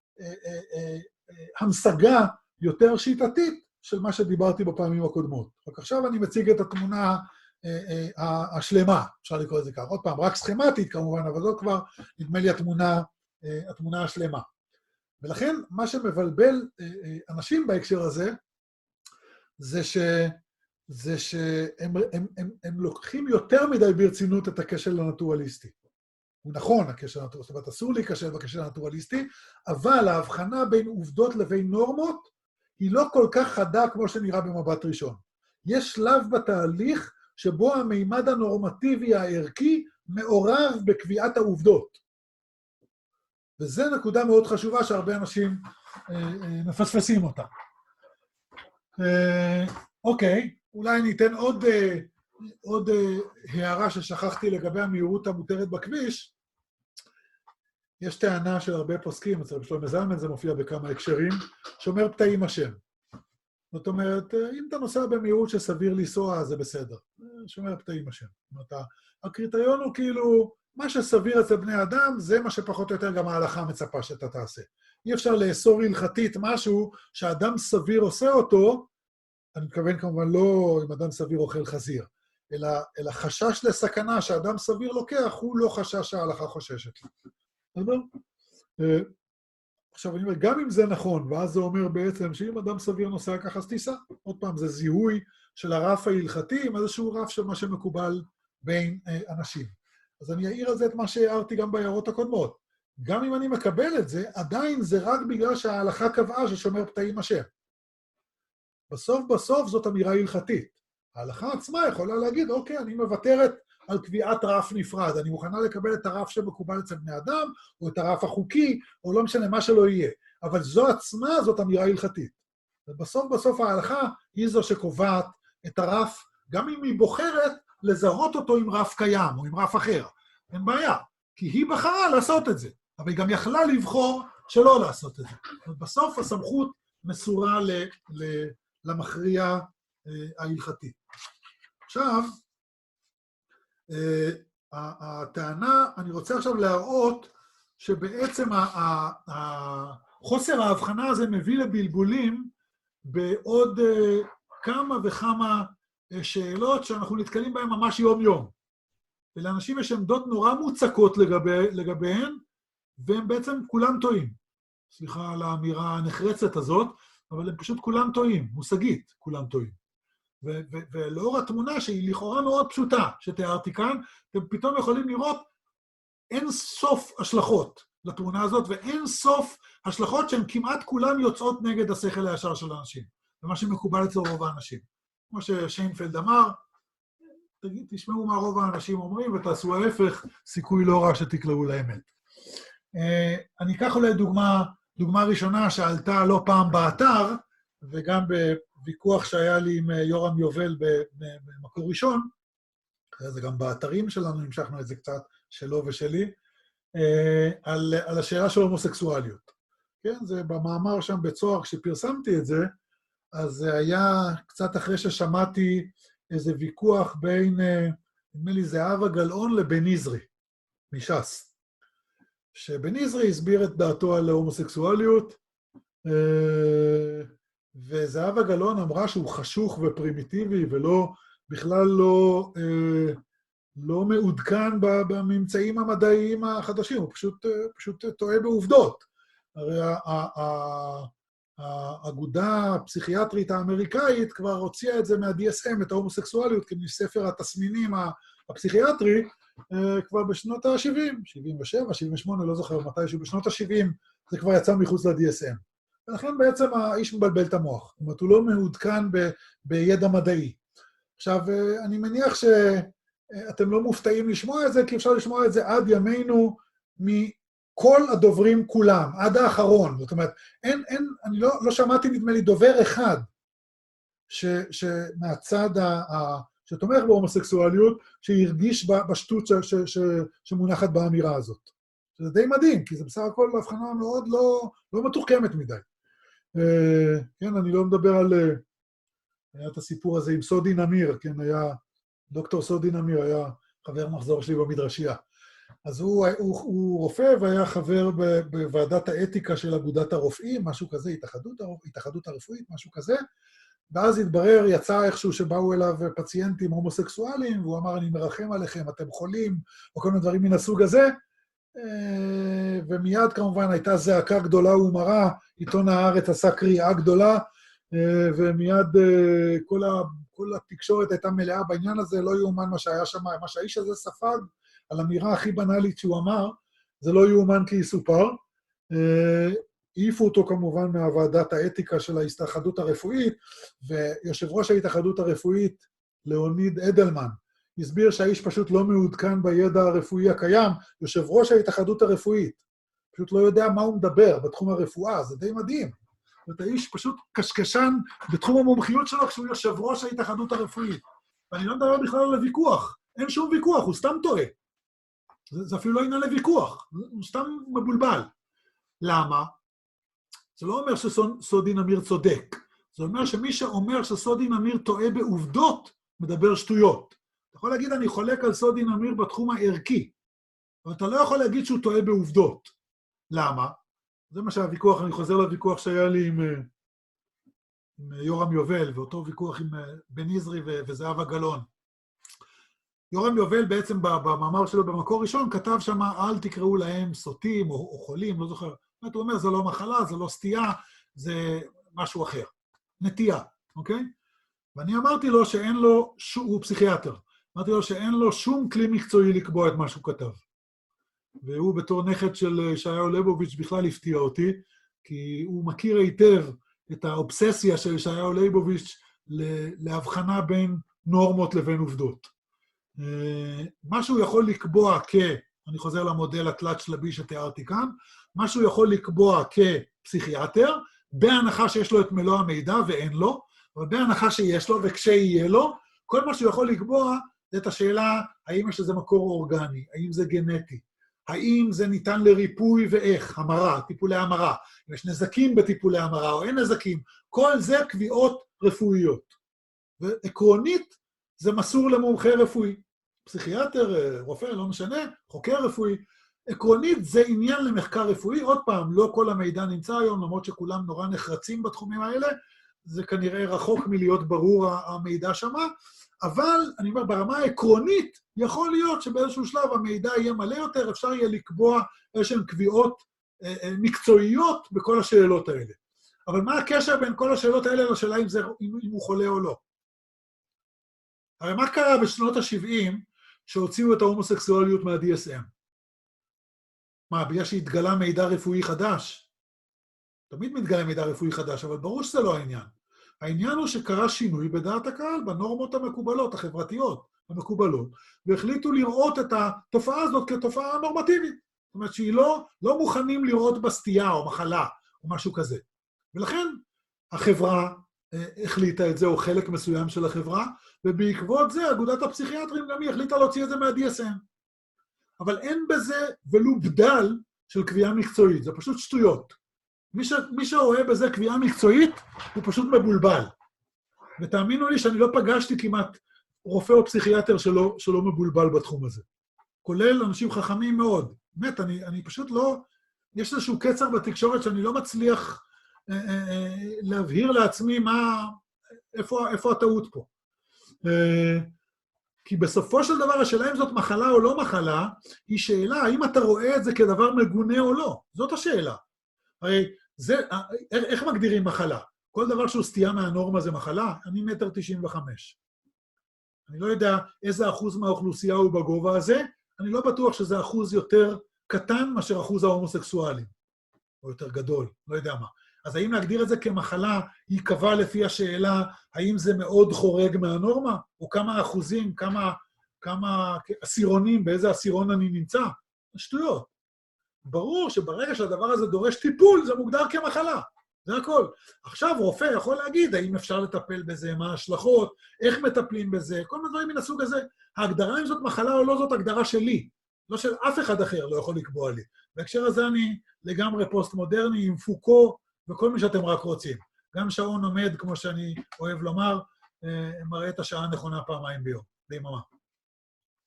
המשגה יותר שיטתית של מה שדיברתי בפעמים הקודמות. רק עכשיו אני מציג את התמונה השלמה, אפשר לקרוא לזה כך. עוד פעם, רק סכמטית כמובן, אבל זאת כבר, נדמה לי, התמונה השלמה. ולכן, מה שמבלבל אנשים בהקשר הזה, זה שהם לוקחים יותר מדי ברצינות את הכשל הנטורליסטי. הוא נכון, הכשל הנטורליסטי, זאת אומרת, אסור להיכשל בכשל הנטורליסטי, אבל ההבחנה בין עובדות לבין נורמות היא לא כל כך חדה כמו שנראה במבט ראשון. יש שלב בתהליך שבו המימד הנורמטיבי הערכי מעורב בקביעת העובדות. וזו נקודה מאוד חשובה שהרבה אנשים מפספסים אותה. אוקיי, אולי ניתן עוד הערה ששכחתי לגבי המהירות המותרת בכביש. יש טענה של הרבה פוסקים, אצל שלמה זלמן זה מופיע בכמה הקשרים, שאומר פתאים השם. זאת אומרת, אם אתה נוסע במהירות שסביר לנסוע, זה בסדר. שאומר פתאים השם. זאת אומרת, הקריטריון הוא כאילו, מה שסביר אצל בני אדם, זה מה שפחות או יותר גם ההלכה מצפה שאתה תעשה. אי אפשר לאסור הלכתית משהו שאדם סביר עושה אותו, אני מתכוון כמובן לא אם אדם סביר אוכל חזיר, אלא חשש לסכנה שאדם סביר לוקח, הוא לא חשש שההלכה חוששת. בסדר? עכשיו אני אומר, גם אם זה נכון, ואז זה אומר בעצם שאם אדם סביר נוסע ככה, אז תיסע. עוד פעם, זה זיהוי של הרף ההלכתי עם איזשהו רף של מה שמקובל בין אנשים. אז אני אעיר על זה את מה שהערתי גם בהערות הקודמות. גם אם אני מקבל את זה, עדיין זה רק בגלל שההלכה קבעה ששומר פתאים השם. בסוף זאת אמירה הלכתית. ההלכה עצמה יכולה להגיד, אוקיי, אני מוותרת על קביעת רף נפרד, אני מוכנה לקבל את הרף שמקובל אצל בני אדם, או את הרף החוקי, או לא משנה מה שלא יהיה. אבל זו עצמה, זאת אמירה הלכתית. ובסוף ההלכה היא זו שקובעת את הרף, גם אם היא בוחרת לזהות אותו עם רף קיים, או עם רף אחר. אין בעיה, כי היא בחרה לעשות את זה, אבל היא גם יכלה לבחור שלא לעשות את זה. ובסוף הסמכות מסורה למכריע ההלכתי. עכשיו, הטענה, אני רוצה עכשיו להראות שבעצם חוסר ההבחנה הזה מביא לבלבולים בעוד כמה וכמה שאלות שאנחנו נתקלים בהן ממש יום-יום. ולאנשים יש עמדות נורא מוצקות לגביהן, והם בעצם כולם טועים. סליחה על האמירה הנחרצת הזאת, אבל הם פשוט כולם טועים, מושגית כולם טועים. ולאור התמונה שהיא לכאורה מאוד פשוטה, שתיארתי כאן, אתם פתאום יכולים לראות אין סוף השלכות לתמונה הזאת, ואין סוף השלכות שהן כמעט כולן יוצאות נגד השכל הישר של האנשים, ומה שמקובל אצל רוב האנשים. כמו ששיינפלד אמר, תשמעו מה רוב האנשים אומרים, ותעשו ההפך, סיכוי לא רע שתקלעו לאמת. אני אקח אולי דוגמה ראשונה שעלתה לא פעם באתר, וגם בוויכוח שהיה לי עם יורם יובל במקור ראשון, אחרי זה גם באתרים שלנו, המשכנו את זה קצת, שלו ושלי, על השאלה של הומוסקסואליות. כן, זה במאמר שם בצוהר, כשפרסמתי את זה, אז זה היה קצת אחרי ששמעתי איזה ויכוח בין, נדמה לי, זהבה גלאון לבן עזרי, מש"ס. שבן עזרי הסביר את דעתו על הומוסקסואליות, וזהבה גלאון אמרה שהוא חשוך ופרימיטיבי, בכלל לא מעודכן בממצאים המדעיים החדשים, הוא פשוט טועה בעובדות. הרי האגודה הפסיכיאטרית האמריקאית כבר הוציאה את זה מה-DSM, את ההומוסקסואליות, מספר התסמינים הפסיכיאטרי, כבר בשנות ה-70, 77, 78, לא זוכר מתישהו, בשנות ה-70, זה כבר יצא מחוץ ל-DSM. ולכן בעצם האיש מבלבל את המוח. זאת אומרת, הוא לא מעודכן בידע מדעי. עכשיו, אני מניח שאתם לא מופתעים לשמוע את זה, כי אפשר לשמוע את זה עד ימינו מכל הדוברים כולם, עד האחרון. זאת אומרת, אני לא שמעתי, נדמה לי, דובר אחד שמהצד שתומך בהומוסקסואליות, שהרגיש בשטות שמונחת באמירה הזאת. זה די מדהים, כי זה בסך הכל בהבחנה מאוד לא מתוחכמת מדי. כן, אני לא מדבר על... היה את הסיפור הזה עם סודי נמיר, כן, היה... דוקטור סודי נמיר היה חבר מחזור שלי במדרשייה. אז הוא רופא והיה חבר בוועדת האתיקה של אגודת הרופאים, משהו כזה, התאחדות הרפואית, משהו כזה, ואז התברר, יצא איכשהו שבאו אליו פציינטים הומוסקסואלים, והוא אמר, אני מרחם עליכם, אתם חולים, או כל מיני דברים מן הסוג הזה, ומיד כמובן הייתה זעקה גדולה ומרה, עיתון הארץ עשה קריאה גדולה, ומיד כל התקשורת הייתה מלאה בעניין הזה, לא יאומן מה שהיה שם, מה שהאיש הזה ספג, על אמירה הכי בנאלית שהוא אמר, זה לא יאומן כי יסופר. העיפו אותו כמובן מהוועדת האתיקה של ההתאחדות הרפואית, ויושב ראש ההתאחדות הרפואית, ליאוניד אדלמן, הסביר שהאיש פשוט לא מעודכן בידע הרפואי הקיים, יושב ראש ההתאחדות הרפואית, פשוט לא יודע מה הוא מדבר בתחום הרפואה, זה די מדהים. זאת אומרת, האיש פשוט קשקשן בתחום המומחיות שלו כשהוא יושב ראש ההתאחדות הרפואית. ואני לא מדבר בכלל על הוויכוח, אין שום ויכוח, הוא סתם טועה. זה אפילו לא עניין לוויכוח, הוא סתם מבולבל. למה? זה לא אומר שסודי נמיר צודק, זה אומר שמי שאומר שסודי נמיר טועה בעובדות, מדבר שטויות. אתה יכול להגיד, אני חולק על סודי נמיר בתחום הערכי, אבל אתה לא יכול להגיד שהוא טועה בעובדות. למה? זה מה שהוויכוח, אני חוזר לוויכוח שהיה לי עם יורם יובל, ואותו ויכוח עם בן עזרי וזהבה גלאון. יורם יובל בעצם במאמר שלו במקור ראשון, כתב שם, אל תקראו להם סוטים או חולים, לא זוכר. הוא אומר, זה לא מחלה, זה לא סטייה, זה משהו אחר. נטייה, אוקיי? ואני אמרתי לו שאין לו, הוא פסיכיאטר, אמרתי לו שאין לו שום כלי מקצועי לקבוע את מה שהוא כתב. והוא בתור נכד של ישעיהו ליבוביץ' בכלל הפתיע אותי, כי הוא מכיר היטב את האובססיה של ישעיהו ליבוביץ' להבחנה בין נורמות לבין עובדות. מה שהוא יכול לקבוע אני חוזר למודל התלת שלבי שתיארתי כאן, מה שהוא יכול לקבוע כפסיכיאטר, בהנחה שיש לו את מלוא המידע ואין לו, אבל בהנחה שיש לו וכשיהיה לו, כל מה שהוא יכול לקבוע זה את השאלה, האם יש לזה מקור אורגני, האם זה גנטי, האם זה ניתן לריפוי ואיך, המרה, טיפולי המרה, אם יש נזקים בטיפולי המרה או אין נזקים, כל זה קביעות רפואיות. ועקרונית זה מסור למומחה רפואי. פסיכיאטר, רופא, לא משנה, חוקר רפואי. עקרונית זה עניין למחקר רפואי, עוד פעם, לא כל המידע נמצא היום, למרות שכולם נורא נחרצים בתחומים האלה, זה כנראה רחוק מלהיות ברור המידע שמה, אבל אני אומר, ברמה העקרונית, יכול להיות שבאיזשהו שלב המידע יהיה מלא יותר, אפשר יהיה לקבוע איזשהן קביעות מקצועיות בכל השאלות האלה. אבל מה הקשר בין כל השאלות האלה לשאלה אם הוא חולה או לא? הרי מה קרה בשנות ה-70 שהוציאו את ההומוסקסואליות מה-DSM? מה, בגלל שהתגלה מידע רפואי חדש? תמיד מתגלה מידע רפואי חדש, אבל ברור שזה לא העניין. העניין הוא שקרה שינוי בדעת הקהל, בנורמות המקובלות, החברתיות המקובלות, והחליטו לראות את התופעה הזאת כתופעה נורמטיבית. זאת אומרת שהיא לא מוכנים לראות בסטייה או מחלה או משהו כזה. ולכן החברה החליטה את זה, או חלק מסוים של החברה, ובעקבות זה אגודת הפסיכיאטרים גם היא החליטה להוציא את זה מה-DSM. אבל אין בזה ולו בדל של קביעה מקצועית, זה פשוט שטויות. מי שרואה בזה קביעה מקצועית, הוא פשוט מבולבל. ותאמינו לי שאני לא פגשתי כמעט רופא או פסיכיאטר שלא מבולבל בתחום הזה. כולל אנשים חכמים מאוד. באמת, אני פשוט לא... יש איזשהו קצר בתקשורת שאני לא מצליח להבהיר לעצמי איפה הטעות פה. כי בסופו של דבר, השאלה אם זאת מחלה או לא מחלה, היא שאלה, האם אתה רואה את זה כדבר מגונה או לא? זאת השאלה. הרי איך מגדירים מחלה? כל דבר שהוא סטייה מהנורמה זה מחלה? אני 1.95 מטר. אני לא יודע איזה אחוז מהאוכלוסייה הוא בגובה הזה, אני לא בטוח שזה אחוז יותר קטן מאשר אחוז ההומוסקסואלים, או יותר גדול, לא יודע מה. אז האם להגדיר את זה כמחלה, היא קבעה לפי השאלה, האם זה מאוד חורג מהנורמה, או כמה אחוזים, כמה עשירונים, באיזה עשירון אני נמצא? שטויות. ברור שברגע שהדבר הזה דורש טיפול, זה מוגדר כמחלה. זה הכל. עכשיו רופא יכול להגיד, האם אפשר לטפל בזה, מה ההשלכות, איך מטפלים בזה, כל מיני דברים מן הסוג הזה. ההגדרה אם זאת מחלה או לא, זאת הגדרה שלי. לא של אף אחד אחר לא יכול לקבוע לי. בהקשר הזה אני לגמרי פוסט-מודרני, עם פוקו, וכל מי שאתם רק רוצים. גם שעון עומד, כמו שאני אוהב לומר, מראה את השעה הנכונה פעמיים ביום, ביממה.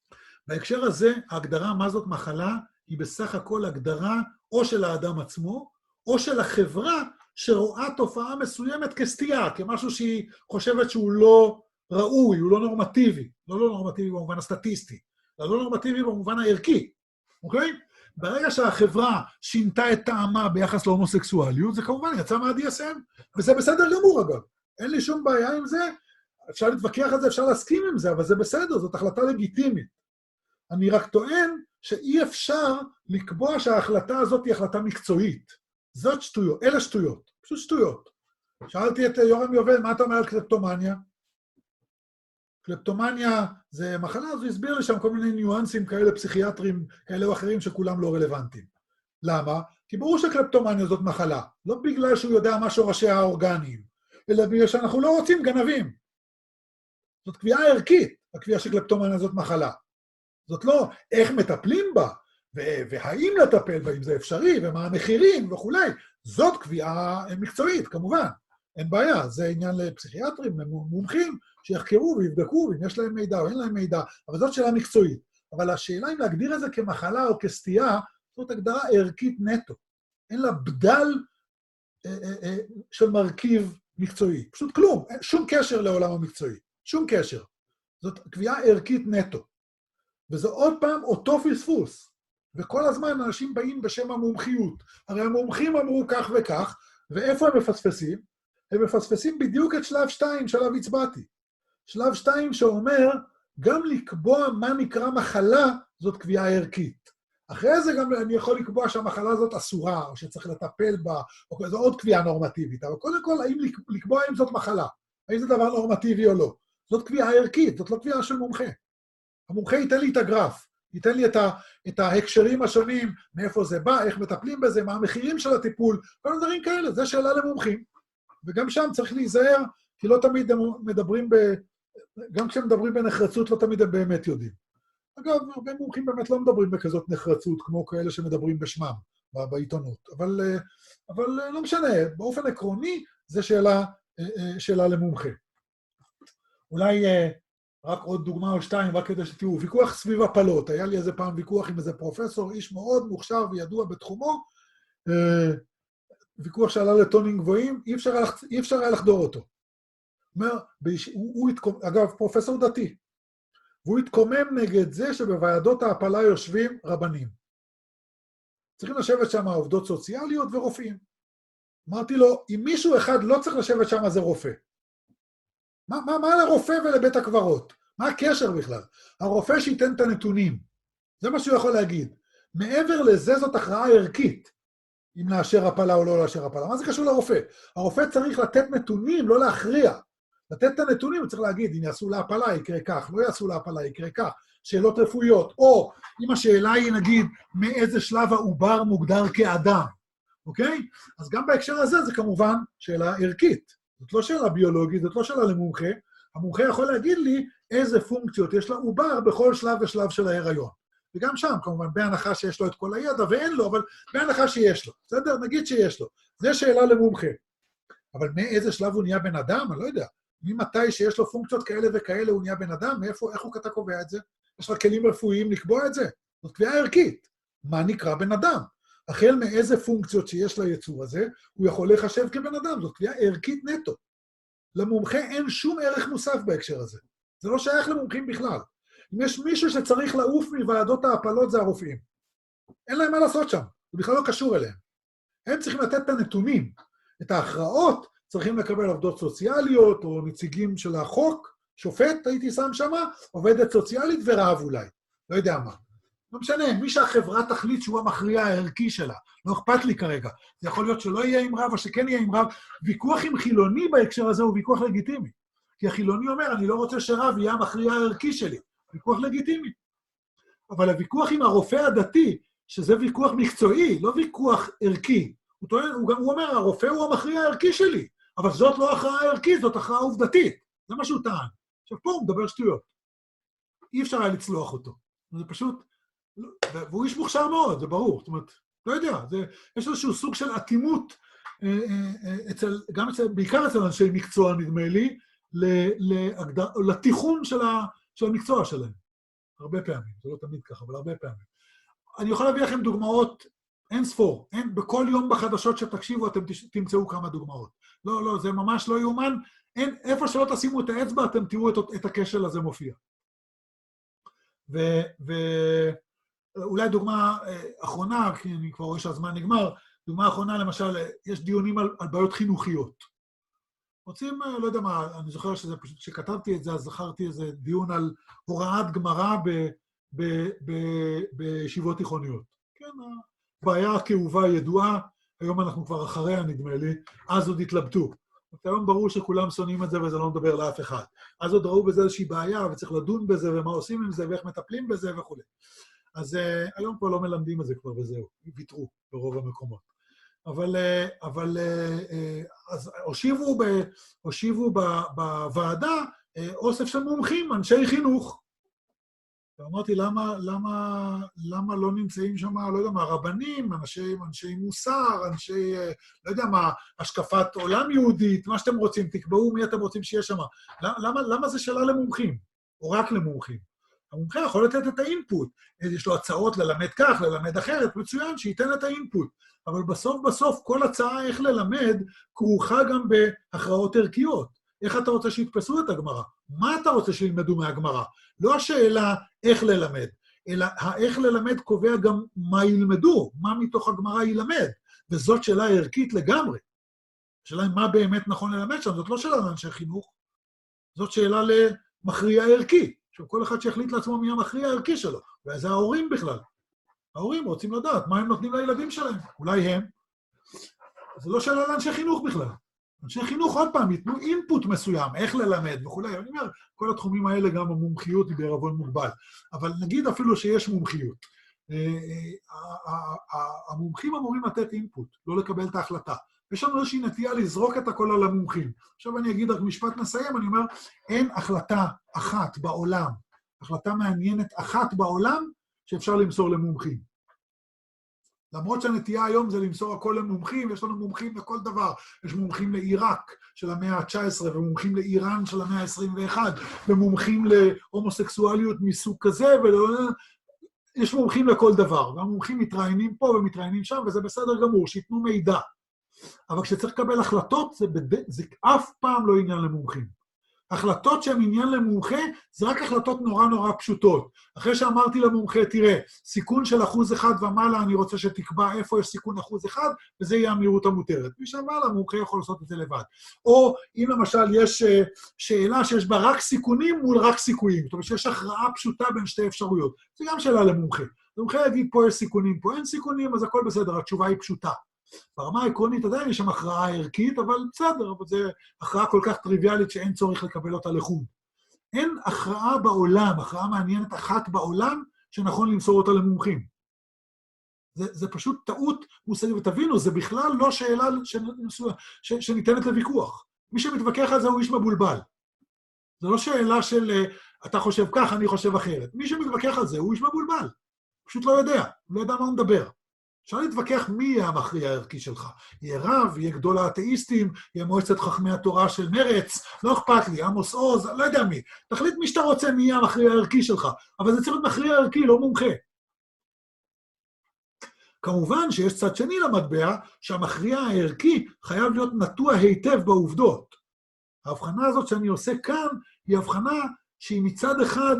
בהקשר הזה, ההגדרה מה זאת מחלה, היא בסך הכל הגדרה או של האדם עצמו, או של החברה שרואה תופעה מסוימת כסטייה, כמשהו שהיא חושבת שהוא לא ראוי, הוא לא נורמטיבי, לא נורמטיבי במובן הסטטיסטי, אלא לא נורמטיבי במובן הערכי, אוקיי? ברגע שהחברה שינתה את טעמה ביחס להומוסקסואליות, זה כמובן יצא מה-DSM, וזה בסדר גמור אגב. אין לי שום בעיה עם זה, אפשר להתווכח על זה, אפשר להסכים עם זה, אבל זה בסדר, זאת החלטה לגיטימית. אני רק טוען שאי אפשר לקבוע שההחלטה הזאת היא החלטה מקצועית. זאת שטויות, אלה שטויות, פשוט שטויות. שאלתי את יורם יובל, מה אתה אומר על קלפטומניה? קלפטומניה זה מחלה, אז הוא הסביר לי שם כל מיני ניואנסים כאלה פסיכיאטרים, כאלה או אחרים שכולם לא רלוונטיים. למה? כי ברור שקלפטומניה זאת מחלה, לא בגלל שהוא יודע מה שורשיה האורגניים, אלא בגלל שאנחנו לא רוצים גנבים. זאת קביעה ערכית, הקביעה שקלפטומניה זאת מחלה. זאת לא איך מטפלים בה, והאם לטפל בה, אם זה אפשרי, ומה המחירים וכו'. זאת קביעה מקצועית, כמובן. אין בעיה, זה עניין לפסיכיאטרים, למומחים, שיחקרו ויבדקו, אם יש להם מידע או אין להם מידע, אבל זאת שאלה מקצועית. אבל השאלה אם להגדיר את זה כמחלה או כסטייה, זאת הגדרה ערכית נטו. אין לה בדל של מרכיב מקצועי. פשוט כלום, שום קשר לעולם המקצועי. שום קשר. זאת קביעה ערכית נטו. וזה עוד פעם אותו פספוס. וכל הזמן אנשים באים בשם המומחיות. הרי המומחים אמרו כך וכך, ואיפה הם מפספסים? הם מפספסים בדיוק את שלב 2 שעליו הצבעתי. שלב 2 שאומר, גם לקבוע מה נקרא מחלה, זאת קביעה ערכית. אחרי זה גם אני יכול לקבוע שהמחלה הזאת אסורה, או שצריך לטפל בה, או זו עוד קביעה נורמטיבית. אבל קודם כל, האם לקבוע אם זאת מחלה? האם זה דבר נורמטיבי או לא? זאת קביעה ערכית, זאת לא קביעה של מומחה. המומחה ייתן לי את הגרף, ייתן לי את ההקשרים השונים, מאיפה זה בא, איך מטפלים בזה, מה המחירים של הטיפול, כל הדברים כאלה, זה שאלה למומחים. וגם שם צריך להיזהר, כי לא תמיד הם מדברים גם כשמדברים בנחרצות, לא תמיד הם באמת יודעים. אגב, הרבה מומחים באמת לא מדברים בכזאת נחרצות, כמו כאלה שמדברים בשמם בעיתונות. אבל לא משנה, באופן עקרוני, זה שאלה למומחה. אולי רק עוד דוגמה או שתיים, רק כדי שתראו, ויכוח סביב הפלות. היה לי איזה פעם ויכוח עם איזה פרופסור, איש מאוד מוכשר וידוע בתחומו, ויכוח שעלה לטונים גבוהים, אי אפשר היה לחדור אותו. אומר, אגב, פרופסור דתי, והוא התקומם נגד זה שבוועדות ההפלה יושבים רבנים. צריכים לשבת שם עובדות סוציאליות ורופאים. אמרתי לו, אם מישהו אחד לא צריך לשבת שם, זה רופא. מה לרופא ולבית הקברות? מה הקשר בכלל? הרופא שייתן את הנתונים. זה מה שהוא יכול להגיד. מעבר לזה זאת הכרעה ערכית, אם לאשר הפלה או לא לאשר הפלה. מה זה קשור לרופא? הרופא צריך לתת נתונים, לא להכריע. לתת את הנתונים, הוא צריך להגיד, אם יעשו להפלה, יקרה כך, לא יעשו להפלה, יקרה כך. שאלות רפואיות, או אם השאלה היא, נגיד, מאיזה שלב העובר מוגדר כאדם, אוקיי? אז גם בהקשר הזה זה כמובן שאלה ערכית. זאת לא שאלה ביולוגית, זאת לא שאלה למומחה. המומחה יכול להגיד לי איזה פונקציות יש לעובר בכל שלב ושלב של ההיריון. וגם שם, כמובן, בהנחה שיש לו את כל הידע, ואין לו, אבל בהנחה שיש לו. בסדר? נגיד שיש לו. זה שאלה למומחה. אבל מאיזה שלב הוא נהיה בן אדם? אני לא יודע. ממתי שיש לו פונקציות כאלה וכאלה הוא נהיה בן אדם? איך הוא אתה קובע את זה? יש לך כלים רפואיים לקבוע את זה? זאת קביעה ערכית. מה נקרא בן אדם? החל מאיזה פונקציות שיש ליצור הזה, הוא יכול לחשב כבן אדם. זאת קביעה ערכית נטו. למומחה אין שום ערך מוסף בהקשר הזה. זה לא שייך למומחים בכלל. אם יש מישהו שצריך לעוף מוועדות ההפלות, זה הרופאים. אין להם מה לעשות שם. זה בכלל לא קשור אליהם. הם צריכים לתת את הנתונים. את ההכרעות צריכים לקבל עובדות סוציאליות, או נציגים של החוק, שופט, הייתי שם שם, עובדת סוציאלית ורב אולי. לא יודע מה. לא משנה, מי שהחברה תחליט שהוא המכריע הערכי שלה. לא אכפת לי כרגע. זה יכול להיות שלא יהיה עם רב, או שכן יהיה עם רב. ויכוח עם חילוני בהקשר הזה הוא ויכוח לגיטימי. כי החילוני אומר, אני לא רוצה שרב יהיה המכריע הערכי שלי. ויכוח לגיטימי. אבל הוויכוח עם הרופא הדתי, שזה ויכוח מקצועי, לא ויכוח ערכי. הוא אומר, הרופא הוא המכריע הערכי שלי. אבל זאת לא הכרעה ערכית, זאת הכרעה עובדתית. זה מה שהוא טען. עכשיו פה הוא מדבר שטויות. אי אפשר היה לצלוח אותו. זה פשוט, והוא איש מוכשר מאוד, זה ברור. זאת אומרת, לא יודע, יש איזשהו סוג של אטימות, בעיקר אצל אנשי מקצוע, נדמה לי, לתיכון של המקצוע שלהם. הרבה פעמים, זה לא תמיד ככה, אבל הרבה פעמים. אני יכול להביא לכם דוגמאות אין ספור, בכל יום בחדשות שתקשיבו אתם תמצאו כמה דוגמאות. לא, לא, זה ממש לא יאומן, איפה שלא תשימו את האצבע אתם תראו את הכשל הזה מופיע. ואולי דוגמה אחרונה, כי אני כבר רואה שהזמן נגמר, דוגמה אחרונה למשל, יש דיונים על בעיות חינוכיות. רוצים, לא יודע מה, אני זוכר שזה פשוט, כשכתבתי את זה, אז זכרתי איזה דיון על הוראת גמרא בישיבות תיכוניות. כן, הבעיה הכאובה ידועה, היום אנחנו כבר אחריה נדמה לי, אז עוד התלבטו. היום ברור שכולם שונאים את זה וזה לא מדבר לאף אחד. אז עוד ראו בזה איזושהי בעיה וצריך לדון בזה ומה עושים עם זה ואיך מטפלים בזה וכו'. אז היום כבר לא מלמדים את זה כבר וזהו, ויתרו ברוב המקומות. אבל אז הושיבו בוועדה אוסף של מומחים, אנשי חינוך. ואמרתי, למה לא נמצאים שם, לא יודע מה, רבנים, אנשי מוסר, אנשי, לא יודע מה, השקפת עולם יהודית, מה שאתם רוצים, תקבעו מי אתם רוצים שיהיה שם. למה זה שאלה למומחים, או רק למומחים? המומחה יכול לתת את האינפוט, יש לו הצעות ללמד כך, ללמד אחרת, מצוין, שייתן את האינפוט. אבל בסוף, כל הצעה איך ללמד, כרוכה גם בהכרעות ערכיות. איך אתה רוצה שיתפסו את הגמרא? מה אתה רוצה שילמדו מהגמרא? לא השאלה איך ללמד, אלא איך ללמד קובע גם מה ילמדו, מה מתוך הגמרא ילמד. וזאת שאלה ערכית לגמרי. השאלה היא מה באמת נכון ללמד שם, זאת לא שאלה לאנשי חינוך, זאת שאלה למכריע ערכי. כל אחד שיחליט לעצמו מי המכריע הערכי שלו, וזה ההורים בכלל. ההורים רוצים לדעת מה הם נותנים לילדים שלהם, אולי הם. זה לא שאלה לאנשי חינוך בכלל. אנשי חינוך עוד פעם ייתנו אינפוט מסוים, איך ללמד וכולי. אני אומר, כל התחומים האלה גם המומחיות היא בערבון מוגבל. אבל נגיד אפילו שיש מומחיות. המומחים אמורים לתת אינפוט, לא לקבל את ההחלטה. יש לנו איזושהי נטייה לזרוק את הכל על המומחים. עכשיו אני אגיד רק משפט מסיים, אני אומר, אין החלטה אחת בעולם, החלטה מעניינת אחת בעולם, שאפשר למסור למומחים. למרות שהנטייה היום זה למסור הכל למומחים, יש לנו מומחים לכל דבר. יש מומחים לעיראק של המאה ה-19, ומומחים לאיראן של המאה ה-21, ומומחים להומוסקסואליות מסוג כזה, יש מומחים לכל דבר. והמומחים מתראיינים פה ומתראיינים שם, וזה בסדר גמור, שיתנו מידע. אבל כשצריך לקבל החלטות, זה אף פעם לא עניין למומחים. החלטות שהן עניין למומחה, זה רק החלטות נורא פשוטות. אחרי שאמרתי למומחה, תראה, סיכון של 1% ומעלה, אני רוצה שתקבע איפה יש סיכון 1%, וזה יהיה המהירות המותרת. מי שאמר, המומחה יכול לעשות את זה לבד. או אם למשל יש שאלה שיש בה רק סיכונים מול רק סיכויים, זאת אומרת שיש הכרעה פשוטה בין שתי אפשרויות. זה גם שאלה למומחה. המומחה יגיד, פה יש סיכונים, פה אין סיכונים, אז הכל בסדר, התשובה היא פשוטה. ברמה העקרונית עדיין יש שם הכרעה ערכית, אבל בסדר, אבל זו הכרעה כל כך טריוויאלית שאין צורך לקבל אותה לחוד. אין הכרעה בעולם, הכרעה מעניינת אחת בעולם, שנכון למסור אותה למומחים. זה פשוט טעות מושגית, ותבינו, זה בכלל לא שאלה שניתנת לוויכוח. מי שמתווכח על זה הוא איש מבולבל. זו לא שאלה של אתה חושב כך, אני חושב אחרת. מי שמתווכח על זה הוא איש מבולבל. פשוט לא יודע, הוא לא יודע מה הוא מדבר. אפשר להתווכח מי יהיה המכריע הערכי שלך. יהיה רב, יהיה גדול האתאיסטים, יהיה מועצת חכמי התורה של מרץ, לא אכפת לי, עמוס עוז, לא יודע מי. תחליט מי שאתה רוצה מי יהיה המכריע הערכי שלך, אבל זה צריך להיות מכריע ערכי, לא מומחה. כמובן שיש צד שני למטבע, שהמכריע הערכי חייב להיות נטוע היטב בעובדות. ההבחנה הזאת שאני עושה כאן, היא הבחנה שהיא מצד אחד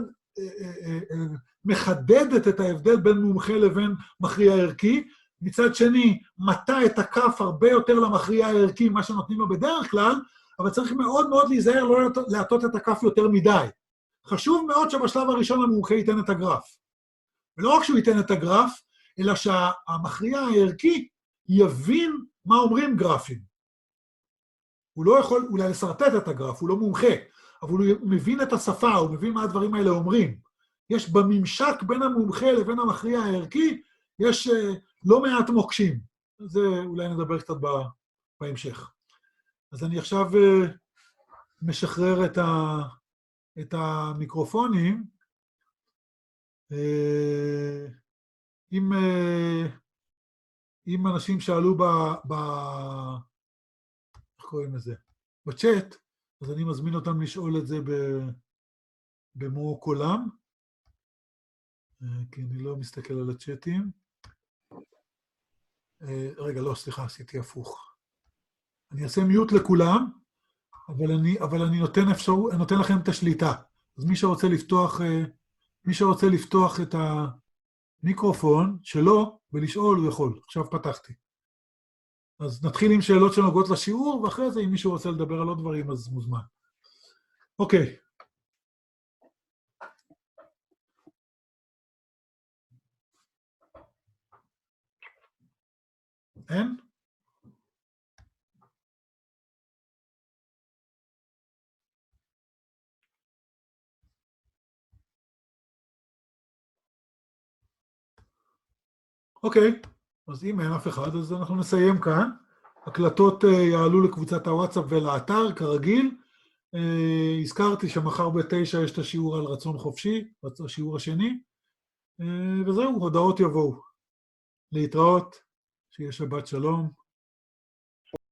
מחדדת את ההבדל בין מומחה לבין מכריע ערכי, מצד שני, מטה את הכף הרבה יותר למכריע הערכי, מה שנותנים לו בדרך כלל, אבל צריך מאוד להיזהר לא להטות את הכף יותר מדי. חשוב מאוד שבשלב הראשון המומחה ייתן את הגרף. ולא רק שהוא ייתן את הגרף, אלא שהמכריע הערכי יבין מה אומרים גרפים. הוא לא יכול אולי לסרטט את הגרף, הוא לא מומחה, אבל הוא מבין את השפה, הוא מבין מה הדברים האלה אומרים. יש בממשק בין המומחה לבין המכריע הערכי, יש לא מעט מוקשים. זה אולי נדבר קצת בהמשך. אז אני עכשיו משחרר את המיקרופונים. אם אנשים שאלו איך קוראים לזה? בצ'אט, אז אני מזמין אותם לשאול את זה במו קולם. כי אני לא מסתכל על הצ'אטים. רגע, לא, סליחה, עשיתי הפוך. אני אעשה מיוט לכולם, אבל אני נותן לכם את השליטה. אז מי שרוצה לפתוח את המיקרופון שלו ולשאול, הוא יכול. עכשיו פתחתי. אז נתחיל עם שאלות שנוגעות לשיעור, ואחרי זה, אם מישהו רוצה לדבר על עוד דברים, אז מוזמן. אוקיי. אין? אוקיי, אז אם אין אף אחד, אז אנחנו נסיים כאן. הקלטות יעלו לקבוצת הוואטסאפ ולאתר, כרגיל. הזכרתי שמחר ב-9 יש את השיעור על רצון חופשי, השיעור השני, וזהו, הודעות יבואו. להתראות, שיהיה שבת שלום.